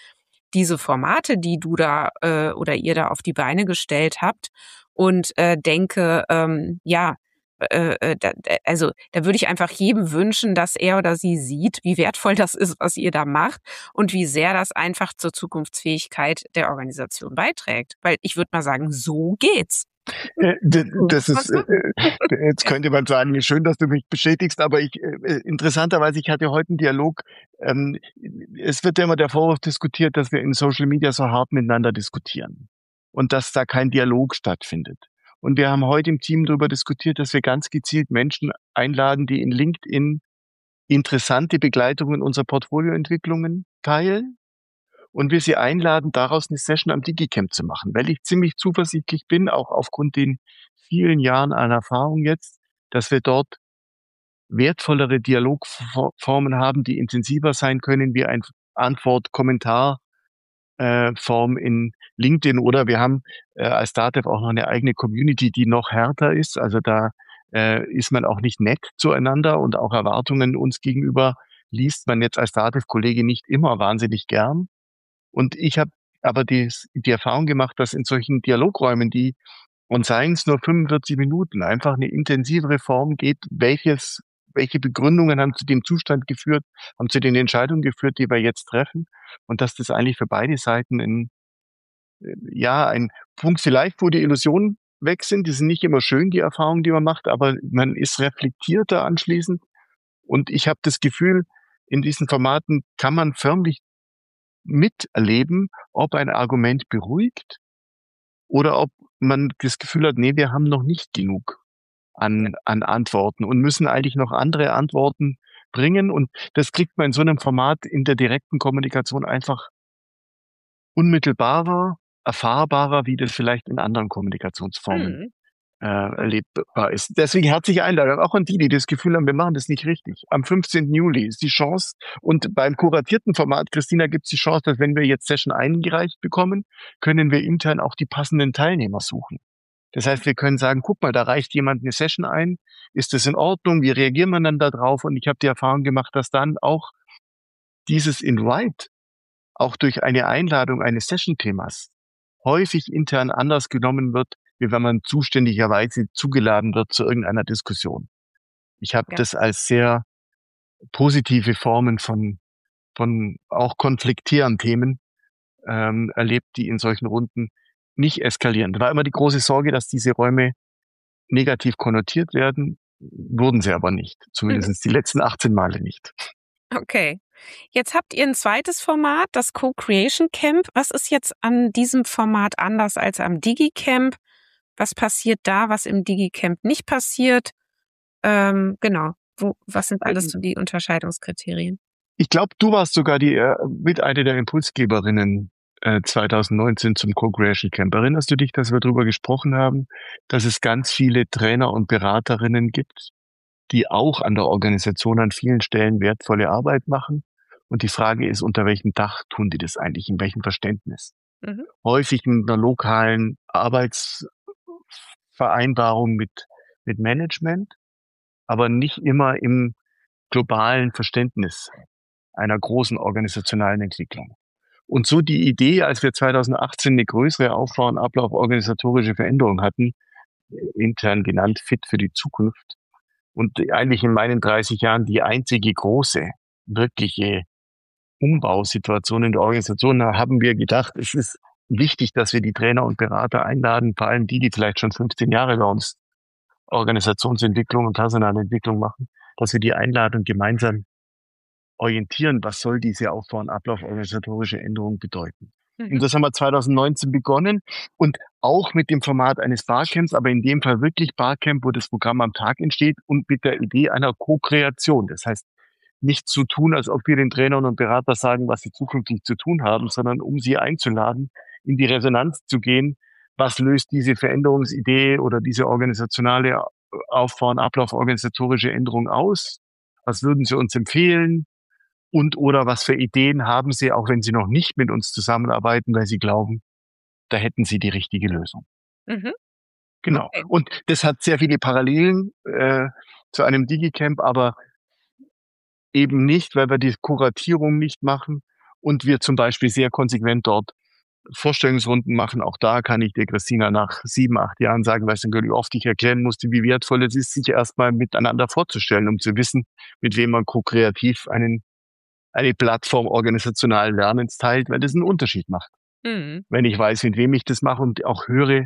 diese Formate, die du da äh, oder ihr da auf die Beine gestellt habt und äh, denke, ähm, ja, äh, äh, da, also da würde ich einfach jedem wünschen, dass er oder sie sieht, wie wertvoll das ist, was ihr da macht und wie sehr das einfach zur Zukunftsfähigkeit der Organisation beiträgt. Weil ich würde mal sagen, so geht's. Äh, Das ist, äh, jetzt könnte man sagen, schön, dass du mich bestätigst, aber ich, äh, interessanterweise, ich hatte heute einen Dialog, ähm, es wird ja immer der Vorwurf diskutiert, dass wir in Social Media so hart miteinander diskutieren und dass da kein Dialog stattfindet. Und wir haben heute im Team darüber diskutiert, dass wir ganz gezielt Menschen einladen, die in LinkedIn interessante Begleitungen unserer Portfolioentwicklungen teilen und wir sie einladen, daraus eine Session am DigiCamp zu machen, weil ich ziemlich zuversichtlich bin, auch aufgrund den vielen Jahren an Erfahrung jetzt, dass wir dort wertvollere Dialogformen haben, die intensiver sein können, wie ein Antwort-Kommentar äh, Form in LinkedIn, oder wir haben äh, als Datev auch noch eine eigene Community, die noch härter ist. Also da äh, ist man auch nicht nett zueinander und auch Erwartungen uns gegenüber liest man jetzt als Datev-Kollege nicht immer wahnsinnig gern. Und ich habe aber die, die Erfahrung gemacht, dass in solchen Dialogräumen, die, und seien es nur fünfundvierzig Minuten, einfach eine intensivere Form geht, welches, welche Begründungen haben zu dem Zustand geführt, haben zu den Entscheidungen geführt, die wir jetzt treffen. Und dass das eigentlich für beide Seiten ein, ja, ein Punkt vielleicht, wo die Illusionen weg sind. Die sind nicht immer schön, die Erfahrungen, die man macht, aber man ist reflektierter anschließend. Und ich habe das Gefühl, in diesen Formaten kann man förmlich miterleben, ob ein Argument beruhigt oder ob man das Gefühl hat, nee, wir haben noch nicht genug an, an Antworten und müssen eigentlich noch andere Antworten bringen. Und das kriegt man in so einem Format in der direkten Kommunikation einfach unmittelbarer, erfahrbarer, wie das vielleicht in anderen Kommunikationsformen Mhm. äh, erlebbar ist. Deswegen herzliche Einladung, auch an die, die das Gefühl haben, wir machen das nicht richtig. Am fünfzehnten Juli ist die Chance, und beim kuratierten Format, Christina, gibt es die Chance, dass wenn wir jetzt Session eingereicht bekommen, können wir intern auch die passenden Teilnehmer suchen. Das heißt, wir können sagen, guck mal, da reicht jemand eine Session ein, ist das in Ordnung, wie reagiert man dann da drauf? Und ich habe die Erfahrung gemacht, dass dann auch dieses Invite, auch durch eine Einladung eines Session-Themas, häufig intern anders genommen wird, wie wenn man zuständigerweise zugeladen wird zu irgendeiner Diskussion. Ich habe Ja. das als sehr positive Formen von, von auch konfliktären Themen ähm, erlebt, die in solchen Runden nicht eskalieren. Da war immer die große Sorge, dass diese Räume negativ konnotiert werden, wurden sie aber nicht. Zumindest Mhm. die letzten achtzehn Male nicht. Okay. Jetzt habt ihr ein zweites Format, das Co-Creation Camp. Was ist jetzt an diesem Format anders als am DigiCamp? Was passiert da, was im DigiCamp nicht passiert? Ähm, genau. Wo, was sind alles so die Unterscheidungskriterien? Ich glaube, du warst sogar die äh, mit eine der Impulsgeberinnen äh, zwanzig neunzehn zum Co-Creation Camp. Erinnerst du dich, dass wir darüber gesprochen haben, dass es ganz viele Trainer und Beraterinnen gibt, die auch an der Organisation an vielen Stellen wertvolle Arbeit machen? Und die Frage ist, unter welchem Dach tun die das eigentlich, in welchem Verständnis? Mhm. Häufig mit einer lokalen Arbeitsvereinbarung mit, mit Management, aber nicht immer im globalen Verständnis einer großen organisationalen Entwicklung. Und so die Idee, als wir zwanzig achtzehn eine größere Aufbau- und Ablauf organisatorische Veränderung hatten, intern genannt Fit für die Zukunft, und eigentlich in meinen dreißig Jahren die einzige große, wirkliche Umbausituation in der Organisation, da haben wir gedacht, es ist wichtig, dass wir die Trainer und Berater einladen, vor allem die, die vielleicht schon fünfzehn Jahre bei uns Organisationsentwicklung und Personalentwicklung machen, dass wir die einladen und gemeinsam orientieren, was soll diese Aufbau- und Ablauf organisatorische Änderung bedeuten. Mhm. Und das haben wir zwanzig neunzehn begonnen und auch mit dem Format eines Barcamps, aber in dem Fall wirklich Barcamp, wo das Programm am Tag entsteht und mit der Idee einer Co-Kreation. Das heißt, nicht zu tun, als ob wir den Trainern und Berater sagen, was sie zukünftig zu tun haben, sondern um sie einzuladen, in die Resonanz zu gehen. Was löst diese Veränderungsidee oder diese organisationale Aufbau- und Ablauf organisatorische Änderung aus? Was würden Sie uns empfehlen? Und oder was für Ideen haben Sie, auch wenn Sie noch nicht mit uns zusammenarbeiten, weil Sie glauben, da hätten Sie die richtige Lösung. Mhm. Genau. Okay. Und das hat sehr viele Parallelen äh, zu einem DigiCamp, aber eben nicht, weil wir die Kuratierung nicht machen und wir zum Beispiel sehr konsequent dort Vorstellungsrunden machen. Auch da kann ich dir, Christina, nach sieben, acht Jahren sagen, weißt du, wie oft ich erklären musste, wie wertvoll es ist, sich erstmal miteinander vorzustellen, um zu wissen, mit wem man ko-kreativ einen, eine Plattform organisationalen Lernens teilt, weil das einen Unterschied macht. Mhm. Wenn ich weiß, mit wem ich das mache und auch höre,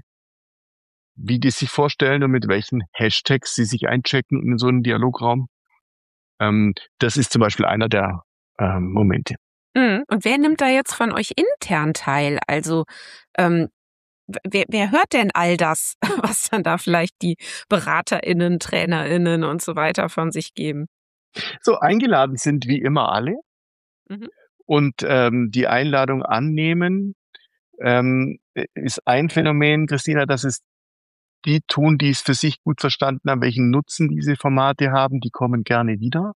wie die sich vorstellen und mit welchen Hashtags sie sich einchecken in so einen Dialograum. Ähm, das ist zum Beispiel einer der ähm, Momente. Und wer nimmt da jetzt von euch intern teil? Also ähm, wer, wer hört denn all das, was dann da vielleicht die BeraterInnen, TrainerInnen und so weiter von sich geben? So, eingeladen sind wie immer alle. Mhm. Und ähm, die Einladung annehmen ähm, ist ein Phänomen, Christina, dass es die tun, die es für sich gut verstanden haben, welchen Nutzen diese Formate haben, die kommen gerne wieder.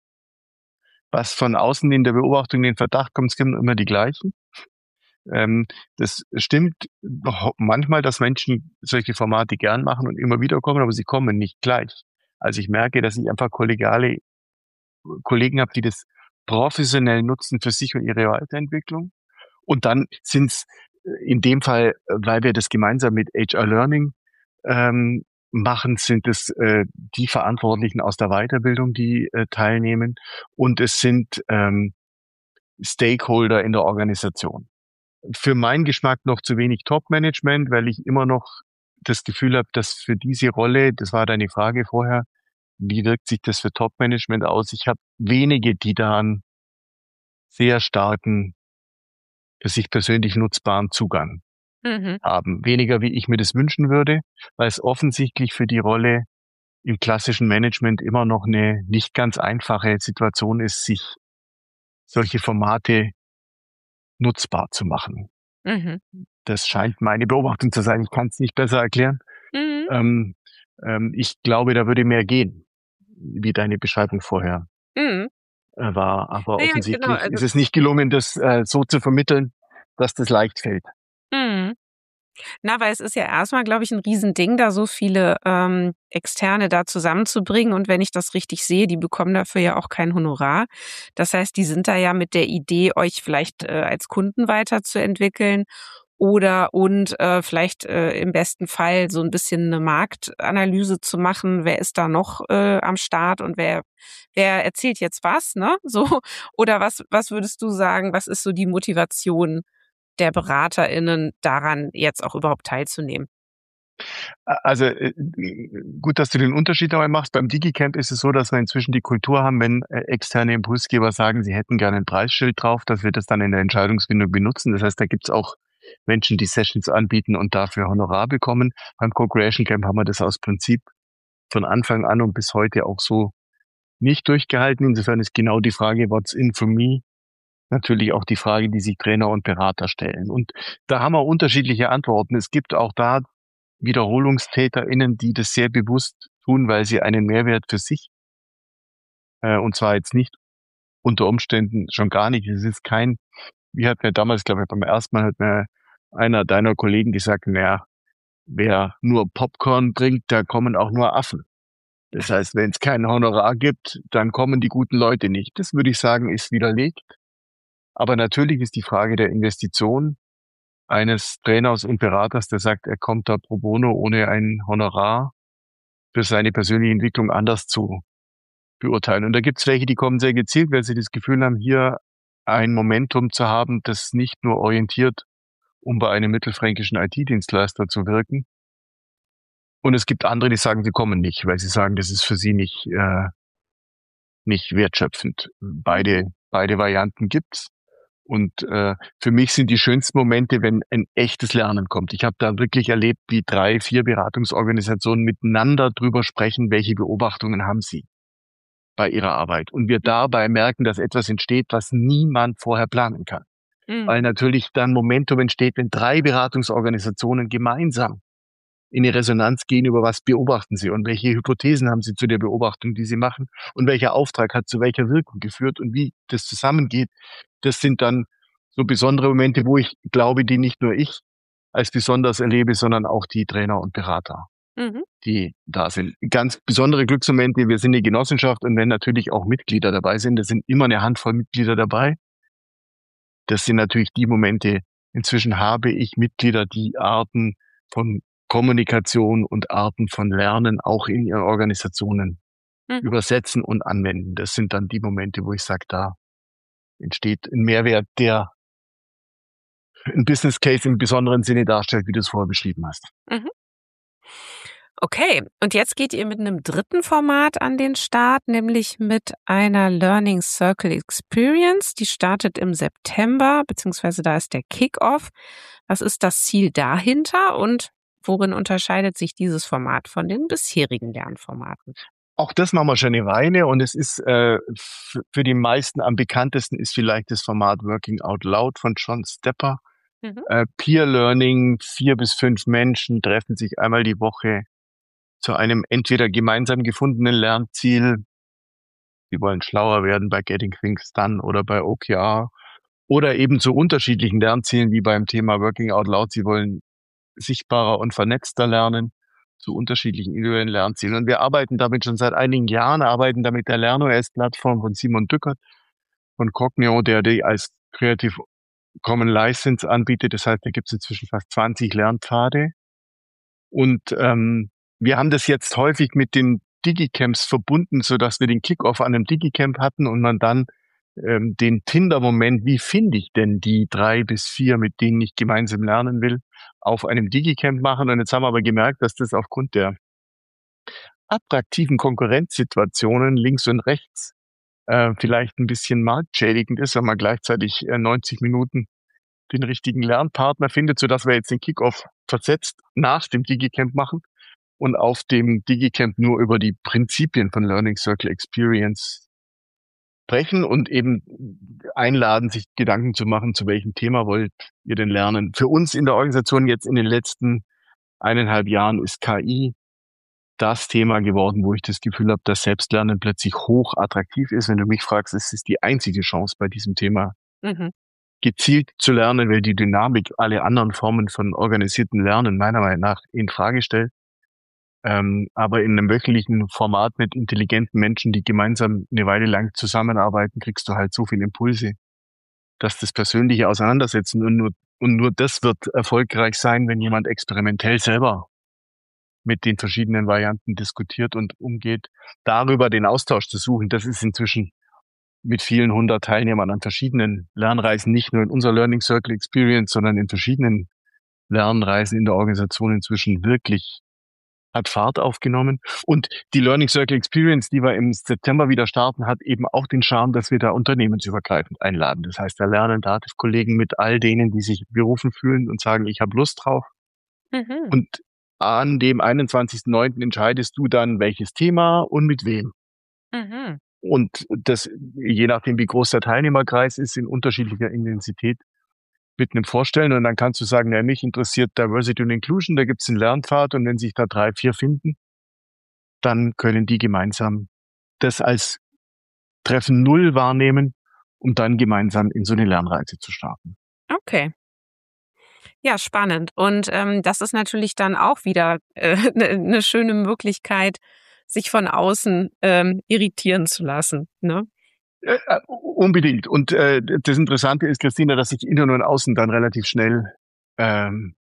Was von außen in der Beobachtung den Verdacht kommt, es sind immer die gleichen. Ähm, das stimmt manchmal, dass Menschen solche Formate gern machen und immer wieder kommen, aber sie kommen nicht gleich. Also ich merke, dass ich einfach kollegiale Kollegen habe, die das professionell nutzen für sich und ihre Weiterentwicklung. Und dann sind es in dem Fall, weil wir das gemeinsam mit H R Learning ähm, machen, sind es äh, die Verantwortlichen aus der Weiterbildung, die äh, teilnehmen. Und es sind ähm, Stakeholder in der Organisation. Für meinen Geschmack noch zu wenig Top-Management, weil ich immer noch das Gefühl habe, dass für diese Rolle, das war deine Frage vorher, wie wirkt sich das für Top-Management aus? Ich habe wenige, die da einen sehr starken, für sich persönlich nutzbaren Zugang mhm. haben. Weniger, wie ich mir das wünschen würde, weil es offensichtlich für die Rolle im klassischen Management immer noch eine nicht ganz einfache Situation ist, sich solche Formate nutzbar zu machen. Mhm. Das scheint meine Beobachtung zu sein. Ich kann es nicht besser erklären. Mhm. Ähm, ähm, ich glaube, da würde mehr gehen, wie deine Beschreibung vorher mhm. äh, war. Aber ja, offensichtlich genau. Also ist es nicht gelungen, das äh, so zu vermitteln, dass das leicht fällt. Mhm. Na, weil es ist ja erstmal, glaube ich, ein Riesending, da so viele ähm, Externe da zusammenzubringen. Und wenn ich das richtig sehe, die bekommen dafür ja auch kein Honorar. Das heißt, die sind da ja mit der Idee, euch vielleicht äh, als Kunden weiterzuentwickeln oder und äh, vielleicht äh, im besten Fall so ein bisschen eine Marktanalyse zu machen. Wer ist da noch äh, am Start und wer wer erzählt jetzt was, ne? So, oder was was würdest du sagen, was ist so die Motivation der BeraterInnen daran, jetzt auch überhaupt teilzunehmen? Also gut, dass du den Unterschied dabei machst. Beim DigiCamp ist es so, dass wir inzwischen die Kultur haben, wenn externe Impulsgeber sagen, sie hätten gerne ein Preisschild drauf, dass wir das dann in der Entscheidungsfindung benutzen. Das heißt, da gibt's auch Menschen, die Sessions anbieten und dafür Honorar bekommen. Beim Co-Creation Camp haben wir das aus Prinzip von Anfang an und bis heute auch so nicht durchgehalten. Insofern ist genau die Frage, what's in for me, natürlich auch die Frage, die sich Trainer und Berater stellen. Und da haben wir unterschiedliche Antworten. Es gibt auch da WiederholungstäterInnen, die das sehr bewusst tun, weil sie einen Mehrwert für sich, äh, und zwar jetzt nicht unter Umständen schon gar nicht. Es ist kein, wie hat mir damals, glaube ich, beim ersten Mal hat mir einer deiner Kollegen gesagt, naja, wer nur Popcorn bringt, da kommen auch nur Affen. Das heißt, wenn es kein Honorar gibt, dann kommen die guten Leute nicht. Das würde ich sagen, ist widerlegt. Aber natürlich ist die Frage der Investition eines Trainers und Beraters, der sagt, er kommt da pro bono ohne ein Honorar für seine persönliche Entwicklung anders zu beurteilen. Und da gibt es welche, die kommen sehr gezielt, weil sie das Gefühl haben, hier ein Momentum zu haben, das nicht nur orientiert, um bei einem mittelfränkischen I T-Dienstleister zu wirken. Und es gibt andere, die sagen, sie kommen nicht, weil sie sagen, das ist für sie nicht äh, nicht wertschöpfend. Beide beide Varianten gibt's. Und äh, für mich sind die schönsten Momente, wenn ein echtes Lernen kommt. Ich habe da wirklich erlebt, wie drei, vier Beratungsorganisationen miteinander drüber sprechen, welche Beobachtungen haben sie bei ihrer Arbeit. Und wir dabei merken, dass etwas entsteht, was niemand vorher planen kann. Mhm. Weil natürlich dann Momentum entsteht, wenn drei Beratungsorganisationen gemeinsam in die Resonanz gehen, über was beobachten sie und welche Hypothesen haben sie zu der Beobachtung, die sie machen und welcher Auftrag hat zu welcher Wirkung geführt und wie das zusammengeht. Das sind dann so besondere Momente, wo ich glaube, die nicht nur ich als besonders erlebe, sondern auch die Trainer und Berater, mhm. die da sind. Ganz besondere Glücksmomente, wir sind eine Genossenschaft und wenn natürlich auch Mitglieder dabei sind, das sind immer eine Handvoll Mitglieder dabei, das sind natürlich die Momente, inzwischen habe ich Mitglieder, die Arten von Kommunikation und Arten von Lernen auch in ihren Organisationen mhm. übersetzen und anwenden. Das sind dann die Momente, wo ich sage, da entsteht ein Mehrwert, der ein Business Case im besonderen Sinne darstellt, wie du es vorher beschrieben hast. Mhm. Okay, und jetzt geht ihr mit einem dritten Format an den Start, nämlich mit einer Learning Circle Experience. Die startet im September, beziehungsweise da ist der Kickoff. Was ist das Ziel dahinter und worin unterscheidet sich dieses Format von den bisherigen Lernformaten? Auch das machen wir schon eine Weile und es ist äh, f- für die meisten am bekanntesten ist vielleicht das Format Working Out Loud von John Stepper. Mhm. Äh, Peer Learning, vier bis fünf Menschen treffen sich einmal die Woche zu einem entweder gemeinsam gefundenen Lernziel, sie wollen schlauer werden bei Getting Things Done oder bei O K R, oder eben zu unterschiedlichen Lernzielen wie beim Thema Working Out Loud, sie wollen sichtbarer und vernetzter lernen, zu unterschiedlichen individuellen Lernzielen. Und wir arbeiten damit schon seit einigen Jahren, arbeiten damit der LernOS Plattform von Simon Dückert von Cognio, der die als Creative Common License anbietet. Das heißt, da gibt es inzwischen fast zwanzig Lernpfade. Und ähm, wir haben das jetzt häufig mit den Digicamps verbunden, so dass wir den Kickoff an einem Digicamp hatten und man dann ähm, den Tinder-Moment, wie finde ich denn die drei bis vier, mit denen ich gemeinsam lernen will, auf einem Digicamp machen. Und jetzt haben wir aber gemerkt, dass das aufgrund der attraktiven Konkurrenzsituationen links und rechts äh, vielleicht ein bisschen marktschädigend ist, wenn man gleichzeitig äh, neunzig Minuten den richtigen Lernpartner findet, sodass wir jetzt den Kickoff versetzt nach dem Digicamp machen und auf dem Digicamp nur über die Prinzipien von Learning Circle Experience sprechen und eben einladen, sich Gedanken zu machen, zu welchem Thema wollt ihr denn lernen. Für uns in der Organisation jetzt in den letzten eineinhalb Jahren ist K I das Thema geworden, wo ich das Gefühl habe, dass Selbstlernen plötzlich hoch attraktiv ist. Wenn du mich fragst, es ist die einzige Chance bei diesem Thema, mhm. gezielt zu lernen, weil die Dynamik alle anderen Formen von organisierten Lernen meiner Meinung nach in Frage stellt. Ähm, aber in einem wöchentlichen Format mit intelligenten Menschen, die gemeinsam eine Weile lang zusammenarbeiten, kriegst du halt so viele Impulse, dass das persönliche Auseinandersetzen und nur, und nur das wird erfolgreich sein, wenn jemand experimentell selber mit den verschiedenen Varianten diskutiert und umgeht. Darüber den Austausch zu suchen, das ist inzwischen mit vielen hundert Teilnehmern an verschiedenen Lernreisen, nicht nur in unserer Learning Circle Experience, sondern in verschiedenen Lernreisen in der Organisation inzwischen wirklich hat Fahrt aufgenommen. Und die Learning Circle Experience, die wir im September wieder starten, hat eben auch den Charme, dass wir da unternehmensübergreifend einladen. Das heißt, da lernen Dativ-Kollegen mit all denen, die sich berufen fühlen und sagen, ich habe Lust drauf. Mhm. Und an dem einundzwanzigsten neunten entscheidest du dann, welches Thema und mit wem. Mhm. Und das, je nachdem, wie groß der Teilnehmerkreis ist, in unterschiedlicher Intensität mit einem Vorstellen. Und dann kannst du sagen, ja, mich interessiert Diversity und Inclusion, da gibt es einen Lernpfad. Und wenn sich da drei, vier finden, dann können die gemeinsam das als Treffen Null wahrnehmen, um dann gemeinsam in so eine Lernreise zu starten. Okay. Ja, spannend. Und ähm, das ist natürlich dann auch wieder eine äh, ne schöne Möglichkeit, sich von außen ähm, irritieren zu lassen, ne? Äh, unbedingt. Und äh, das Interessante ist, Christina, dass sich Innen und Außen dann relativ schnell ähm,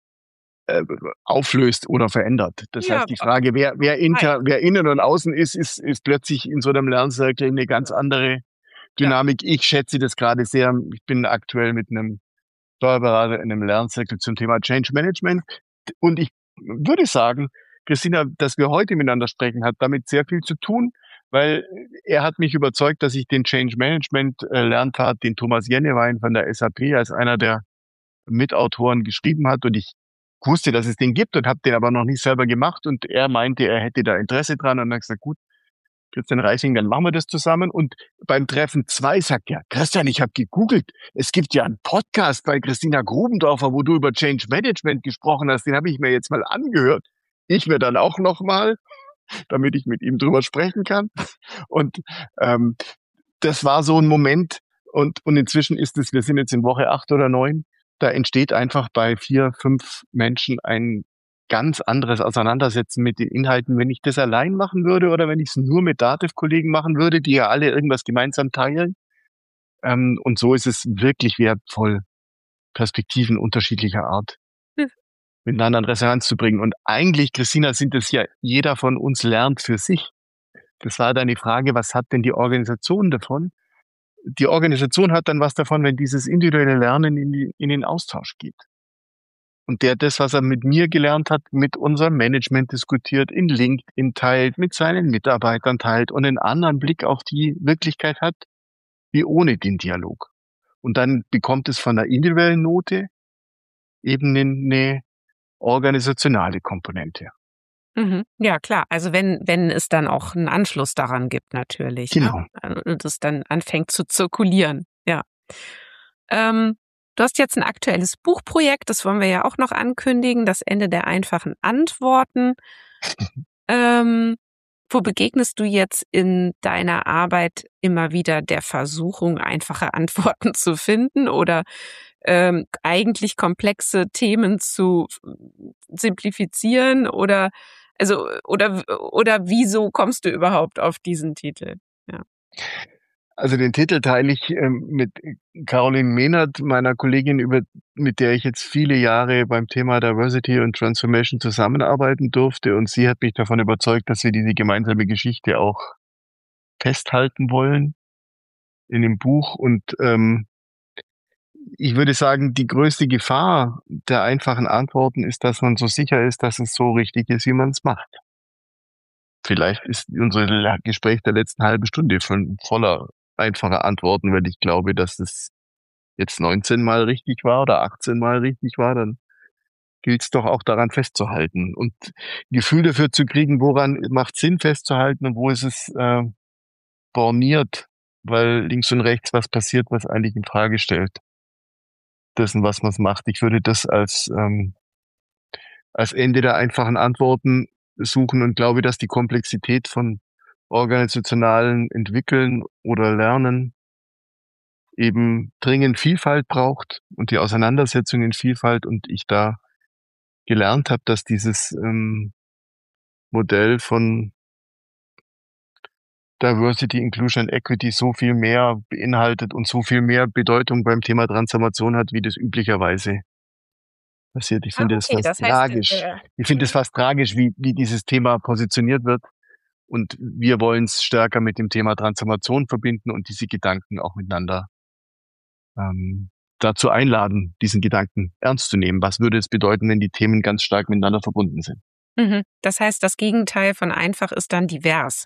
äh, auflöst oder verändert. Das ja, heißt, die Frage, wer, wer, inter, wer Innen und Außen ist, ist, ist plötzlich in so einem Lerncircle eine ganz andere Dynamik. Ja. Ich schätze das gerade sehr. Ich bin aktuell mit einem Steuerberater in einem Lerncircle zum Thema Change Management. Und ich würde sagen, Christina, dass wir heute miteinander sprechen, hat damit sehr viel zu tun, weil er hat mich überzeugt, dass ich den Change Management äh, Lernpfad, den Thomas Jennewein von der S A P als einer der Mitautoren geschrieben hat, und ich wusste, dass es den gibt und habe den aber noch nicht selber gemacht, und er meinte, er hätte da Interesse dran, und dann habe ich gesagt, gut, Christian Reising, dann machen wir das zusammen. Und beim Treffen zwei sagt er, Christian, ich habe gegoogelt, es gibt ja einen Podcast bei Christina Grubendorfer, wo du über Change Management gesprochen hast, den habe ich mir jetzt mal angehört. Ich mir dann auch noch mal, damit ich mit ihm drüber sprechen kann. Und ähm, das war so ein Moment. Und, und inzwischen ist es, wir sind jetzt in Woche acht oder neun, da entsteht einfach bei vier, fünf Menschen ein ganz anderes Auseinandersetzen mit den Inhalten, wenn ich das allein machen würde oder wenn ich es nur mit Dativ-Kollegen machen würde, die ja alle irgendwas gemeinsam teilen. Ähm, und so ist es wirklich wertvoll, Perspektiven unterschiedlicher Art Hm. miteinander in Resonanz zu bringen. Und eigentlich, Christina, sind es ja, jeder von uns lernt für sich. Das war dann die Frage, was hat denn die Organisation davon? Die Organisation hat dann was davon, wenn dieses individuelle Lernen in, die, in den Austausch geht. Und der das, was er mit mir gelernt hat, mit unserem Management diskutiert, in LinkedIn teilt, mit seinen Mitarbeitern teilt und einen anderen Blick auf die Wirklichkeit hat, wie ohne den Dialog. Und dann bekommt es von der individuellen Note eben eine organisationale Komponente. Mhm. Ja, klar. Also wenn, wenn es dann auch einen Anschluss daran gibt, natürlich, ne? Genau. Und es dann anfängt zu zirkulieren. Ja. Ähm, du hast jetzt ein aktuelles Buchprojekt, das wollen wir ja auch noch ankündigen, das Ende der einfachen Antworten. Ähm, wo begegnest du jetzt in deiner Arbeit immer wieder der Versuchung, einfache Antworten zu finden oder ähm, eigentlich komplexe Themen zu simplifizieren oder also oder oder wieso kommst du überhaupt auf diesen Titel? Ja. Also den Titel teile ich ähm, mit Caroline Mehnert, meiner Kollegin, über, mit der ich jetzt viele Jahre beim Thema Diversity und Transformation zusammenarbeiten durfte. Und sie hat mich davon überzeugt, dass wir diese gemeinsame Geschichte auch festhalten wollen in dem Buch. Und ähm, ich würde sagen, die größte Gefahr der einfachen Antworten ist, dass man so sicher ist, dass es so richtig ist, wie man es macht. Vielleicht ist unser Gespräch der letzten halben Stunde von voller einfacher Antworten, weil ich glaube, dass es jetzt neunzehn Mal richtig war oder achtzehn Mal richtig war, dann gilt es doch auch daran festzuhalten und ein Gefühl dafür zu kriegen, woran macht Sinn festzuhalten und wo ist es äh, borniert, weil links und rechts was passiert, was eigentlich in Frage stellt, dessen, was man macht. Ich würde das als ähm, als Ende der einfachen Antworten suchen und glaube, dass die Komplexität von organisationalen Entwickeln oder Lernen eben dringend Vielfalt braucht und die Auseinandersetzung in Vielfalt und ich da gelernt habe, dass dieses ähm, Modell von Diversity, Inclusion, Equity so viel mehr beinhaltet und so viel mehr Bedeutung beim Thema Transformation hat, wie das üblicherweise passiert. Ich Ah, finde es okay, fast das heißt, tragisch. äh, Ich finde es fast tragisch, wie, wie dieses Thema positioniert wird. Und wir wollen es stärker mit dem Thema Transformation verbinden und diese Gedanken auch miteinander ähm, dazu einladen, diesen Gedanken ernst zu nehmen. Was würde es bedeuten, wenn die Themen ganz stark miteinander verbunden sind? mhm. Das heißt, das Gegenteil von einfach ist dann divers.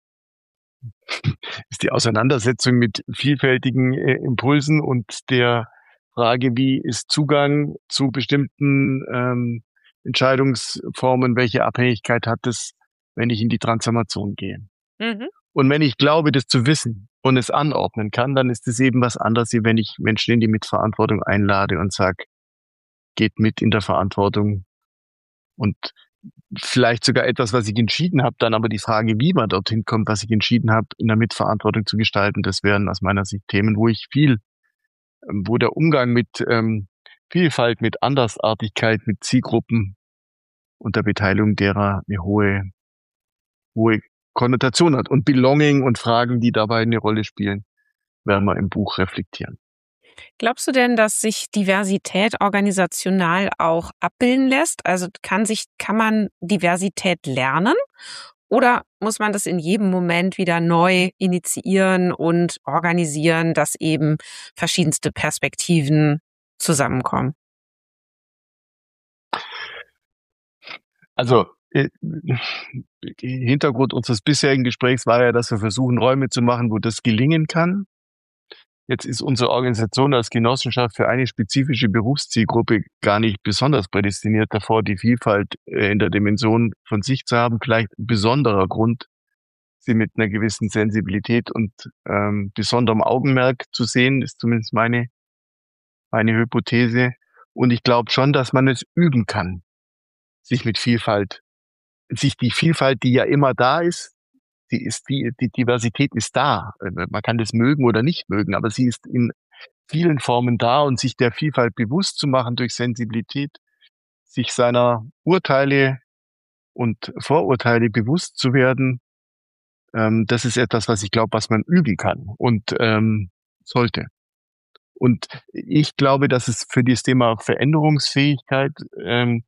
Ist die Auseinandersetzung mit vielfältigen äh, Impulsen und der Frage, wie ist Zugang zu bestimmten ähm, Entscheidungsformen, welche Abhängigkeit hat es, wenn ich in die Transformation gehe? Mhm. Und wenn ich glaube, das zu wissen und es anordnen kann, dann ist es eben was anderes, wie wenn ich Menschen in die Mitverantwortung einlade und sage, geht mit in der Verantwortung und vielleicht sogar etwas, was ich entschieden habe, dann aber die Frage, wie man dorthin kommt, was ich entschieden habe, in der Mitverantwortung zu gestalten, das wären aus meiner Sicht Themen, wo ich viel, wo der Umgang mit ähm, Vielfalt, mit Andersartigkeit, mit Zielgruppen und der Beteiligung derer eine hohe, hohe Konnotation hat. Und Belonging und Fragen, die dabei eine Rolle spielen, werden wir im Buch reflektieren. Glaubst du denn, dass sich Diversität organisational auch abbilden lässt? Also kann sich, kann man Diversität lernen? Oder muss man das in jedem Moment wieder neu initiieren und organisieren, dass eben verschiedenste Perspektiven zusammenkommen? Also, äh, Hintergrund unseres bisherigen Gesprächs war ja, dass wir versuchen, Räume zu machen, wo das gelingen kann. Jetzt ist unsere Organisation als Genossenschaft für eine spezifische Berufszielgruppe gar nicht besonders prädestiniert davor, die Vielfalt äh, in der Dimension von sich zu haben. Vielleicht ein besonderer Grund, sie mit einer gewissen Sensibilität und ähm, besonderem Augenmerk zu sehen, ist zumindest meine, meine Hypothese. Und ich glaube schon, dass man es üben kann, sich mit Vielfalt, sich die Vielfalt, die ja immer da ist, die ist, die, die Diversität ist da. Man kann das mögen oder nicht mögen, aber sie ist in vielen Formen da und sich der Vielfalt bewusst zu machen durch Sensibilität, sich seiner Urteile und Vorurteile bewusst zu werden, ähm, das ist etwas, was ich glaube, was man üben kann. Und ähm, sollte. Und ich glaube, dass es für das Thema Veränderungsfähigkeit, ähm,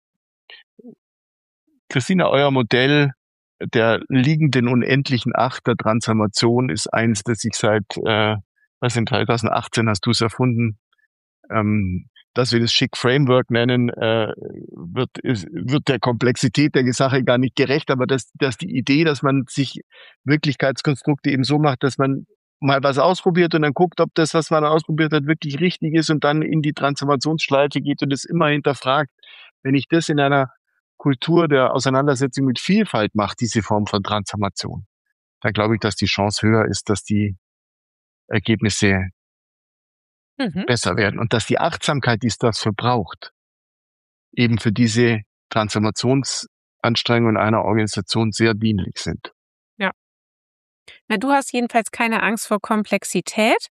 Christina, euer Modell der liegenden unendlichen Acht der Transformation ist eins, das ich seit, äh, was in zwanzig achtzehn hast du es erfunden, ähm, dass wir das schick Framework nennen, äh, wird, ist, wird der Komplexität der Sache gar nicht gerecht, aber dass, dass die Idee, dass man sich Wirklichkeitskonstrukte eben so macht, dass man mal was ausprobiert und dann guckt, ob das, was man ausprobiert hat, wirklich richtig ist und dann in die Transformationsschleife geht und es immer hinterfragt. Wenn ich das in einer Kultur der Auseinandersetzung mit Vielfalt mache, diese Form von Transformation, dann glaube ich, dass die Chance höher ist, dass die Ergebnisse mhm. besser werden und dass die Achtsamkeit, die es dafür braucht, eben für diese Transformationsanstrengungen einer Organisation sehr dienlich sind. Ja. Na, du hast jedenfalls keine Angst vor Komplexität.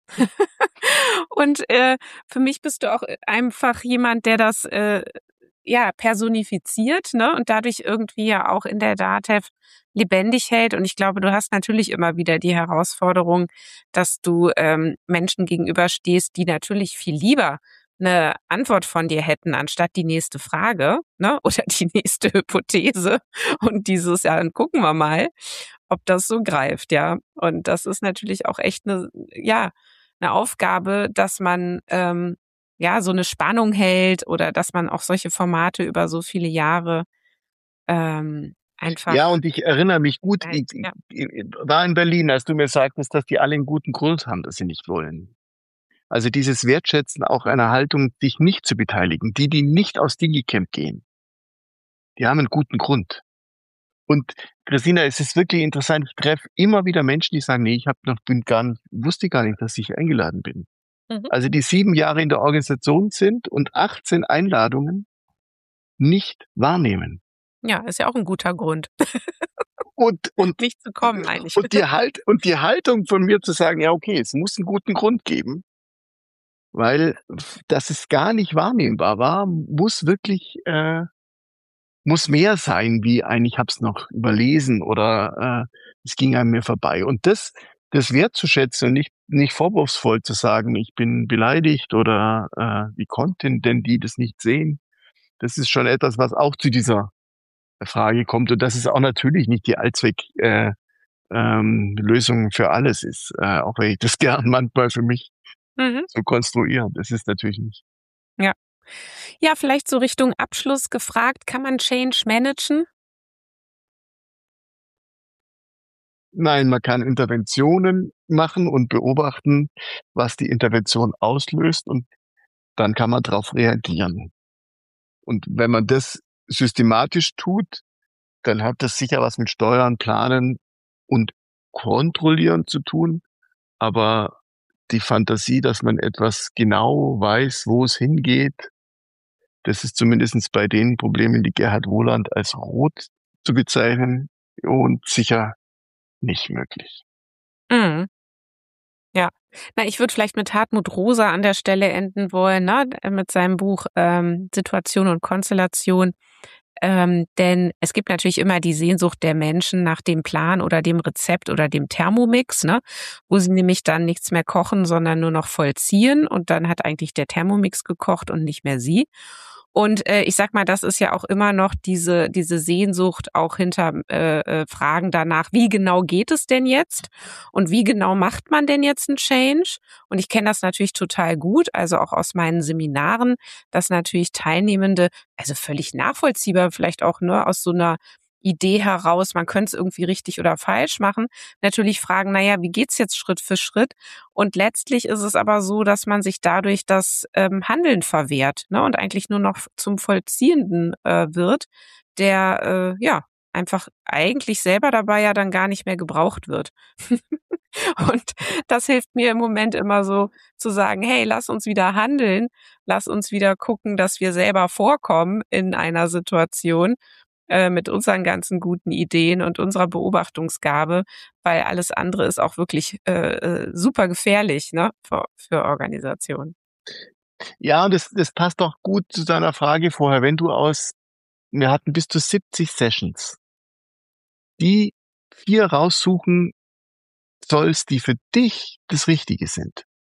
Und äh, für mich bist du auch einfach jemand, der das äh, ja personifiziert, ne? Und dadurch irgendwie ja auch in der DATEV lebendig hält. Und ich glaube, du hast natürlich immer wieder die Herausforderung, dass du ähm, Menschen gegenüberstehst, die natürlich viel lieber eine Antwort von dir hätten, anstatt die nächste Frage, ne? Oder die nächste Hypothese. Und dieses Jahr, dann gucken wir mal, ob das so greift, ja. Und das ist natürlich auch echt eine, ja, eine Aufgabe, dass man ähm, ja so eine Spannung hält oder dass man auch solche Formate über so viele Jahre ähm, einfach. Ja, und ich erinnere mich gut, ich, ja. ich, ich war in Berlin, als du mir sagtest, dass die alle einen guten Grund haben, dass sie nicht wollen. Also dieses Wertschätzen auch einer Haltung, sich nicht zu beteiligen. Die, die nicht aus Digi-Camp gehen, die haben einen guten Grund. Und Christina, es ist wirklich interessant, ich treffe immer wieder Menschen, die sagen, nee, ich habe noch bin gar nicht, wusste gar nicht, dass ich eingeladen bin. Mhm. Also die sieben Jahre in der Organisation sind und achtzehn Einladungen nicht wahrnehmen. Ja, ist ja auch ein guter Grund. Und, und nicht zu kommen eigentlich. Und die, halt, und die Haltung von mir zu sagen, ja okay, es muss einen guten Grund geben, weil das ist gar nicht wahrnehmbar war, muss wirklich, äh, muss mehr sein, wie ein, ich habe es noch überlesen oder äh, es ging an mir vorbei. Und das, das wertzuschätzen und nicht, nicht vorwurfsvoll zu sagen, ich bin beleidigt oder äh, wie konnten denn die das nicht sehen, das ist schon etwas, was auch zu dieser Frage kommt. Und das ist auch natürlich nicht die Allzweck äh, ähm, Lösung für alles ist, äh, auch wenn ich das gern manchmal für mich mhm. so konstruiere. Das ist natürlich nicht. Ja. Ja, vielleicht so Richtung Abschluss gefragt, kann man Change managen? Nein, man kann Interventionen machen und beobachten, was die Intervention auslöst und dann kann man darauf reagieren. Und wenn man das systematisch tut, dann hat das sicher was mit Steuern, Planen und Kontrollieren zu tun. Aber die Fantasie, dass man etwas genau weiß, wo es hingeht, das ist zumindest bei den Problemen, die Gerhard Wohland als rot zu bezeichnen, und sicher nicht möglich. Mhm. Ja, na, ich würde vielleicht mit Hartmut Rosa an der Stelle enden wollen, ne, mit seinem Buch ähm, Situation und Konstellation. Ähm, denn es gibt natürlich immer die Sehnsucht der Menschen nach dem Plan oder dem Rezept oder dem Thermomix, ne, wo sie nämlich dann nichts mehr kochen, sondern nur noch vollziehen und dann hat eigentlich der Thermomix gekocht und nicht mehr sie. Und äh, ich sag mal, das ist ja auch immer noch diese diese Sehnsucht auch hinter äh, äh, Fragen danach, wie genau geht es denn jetzt und wie genau macht man denn jetzt einen Change? Und ich kenne das natürlich total gut, also auch aus meinen Seminaren, dass natürlich Teilnehmende, also völlig nachvollziehbar, vielleicht auch nur aus so einer Idee heraus, man könnte es irgendwie richtig oder falsch machen, natürlich fragen, naja, wie geht's jetzt Schritt für Schritt? Und letztlich ist es aber so, dass man sich dadurch das ähm, Handeln verwehrt, ne, und eigentlich nur noch zum Vollziehenden äh, wird, der äh, ja einfach eigentlich selber dabei ja dann gar nicht mehr gebraucht wird. Und das hilft mir im Moment immer so zu sagen, hey, lass uns wieder handeln, lass uns wieder gucken, dass wir selber vorkommen in einer Situation äh, mit unseren ganzen guten Ideen und unserer Beobachtungsgabe, weil alles andere ist auch wirklich äh, super gefährlich, ne, für, für Organisationen. Ja, und das, das passt auch gut zu deiner Frage vorher. Wenn du aus, wir hatten bis zu siebzig Sessions, die vier raussuchen sollst, die für dich das Richtige sind.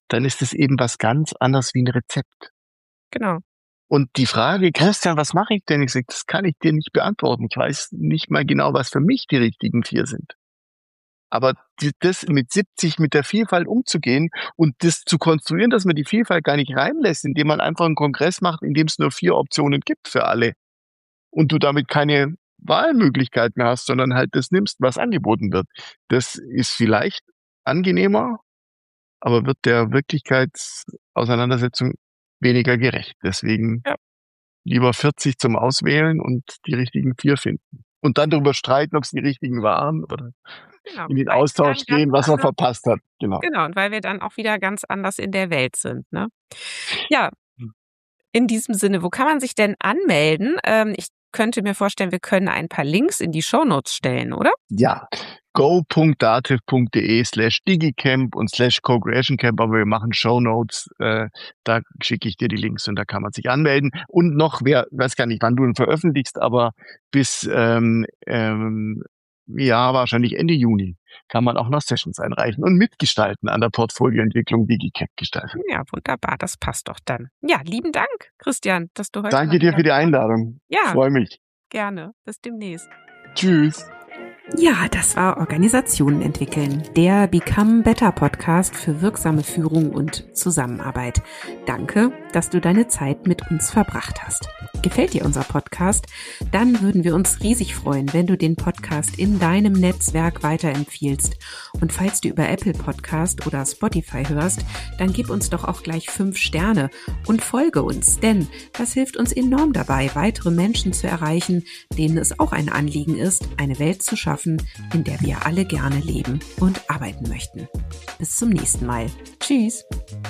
dann ist es eben was ganz anderes wie ein Rezept. Genau. Und die Frage, Christian, was mache ich denn? Ich sage, das kann ich dir nicht beantworten. Ich weiß nicht mal genau, was für mich die richtigen vier sind. Aber die, das mit siebzig mit der Vielfalt umzugehen und das zu konstruieren, dass man die Vielfalt gar nicht reinlässt, indem man einfach einen Kongress macht, in dem es nur vier Optionen gibt für alle und du damit keine Wahlmöglichkeit mehr hast, sondern halt das nimmst, was angeboten wird. Das ist vielleicht angenehmer, aber wird der Wirklichkeitsauseinandersetzung weniger gerecht. Deswegen Ja. lieber vierzig zum Auswählen und die richtigen vier finden. Und dann darüber streiten, ob es die richtigen waren oder Genau. in den Weil Austausch dann gehen, ganz was man anders- verpasst hat. Genau. Genau, und weil wir dann auch wieder ganz anders in der Welt sind. Ne? Ja, in diesem Sinne, wo kann man sich denn anmelden? Ähm, ich könnte mir vorstellen, wir können ein paar Links in die Shownotes stellen, oder? Ja, go.dativ.de slash digicamp und slash co-creation-camp, aber wir machen Shownotes, äh, da schicke ich dir die Links und da kann man sich anmelden. Und noch, wer, weiß gar nicht, wann du ihn veröffentlichst, aber bis, ähm, ähm, ja, wahrscheinlich Ende Juni kann man auch noch Sessions einreichen und mitgestalten an der Portfolioentwicklung Digicamp gestalten. Ja, wunderbar, das passt doch dann. Ja, lieben Dank, Christian, dass du heute Danke mal dir wieder- für die Einladung. Ja. Freue mich. Gerne. Bis demnächst. Tschüss. Ja, das war Organisationen entwickeln, der Become Better Podcast für wirksame Führung und Zusammenarbeit. Danke, dass du deine Zeit mit uns verbracht hast. Gefällt dir unser Podcast? Dann würden wir uns riesig freuen, wenn du den Podcast in deinem Netzwerk weiterempfiehlst. Und falls du über Apple Podcast oder Spotify hörst, dann gib uns doch auch gleich fünf Sterne und folge uns, denn das hilft uns enorm dabei, weitere Menschen zu erreichen, denen es auch ein Anliegen ist, eine Welt zu schaffen, in der wir alle gerne leben und arbeiten möchten. Bis zum nächsten Mal. Tschüss.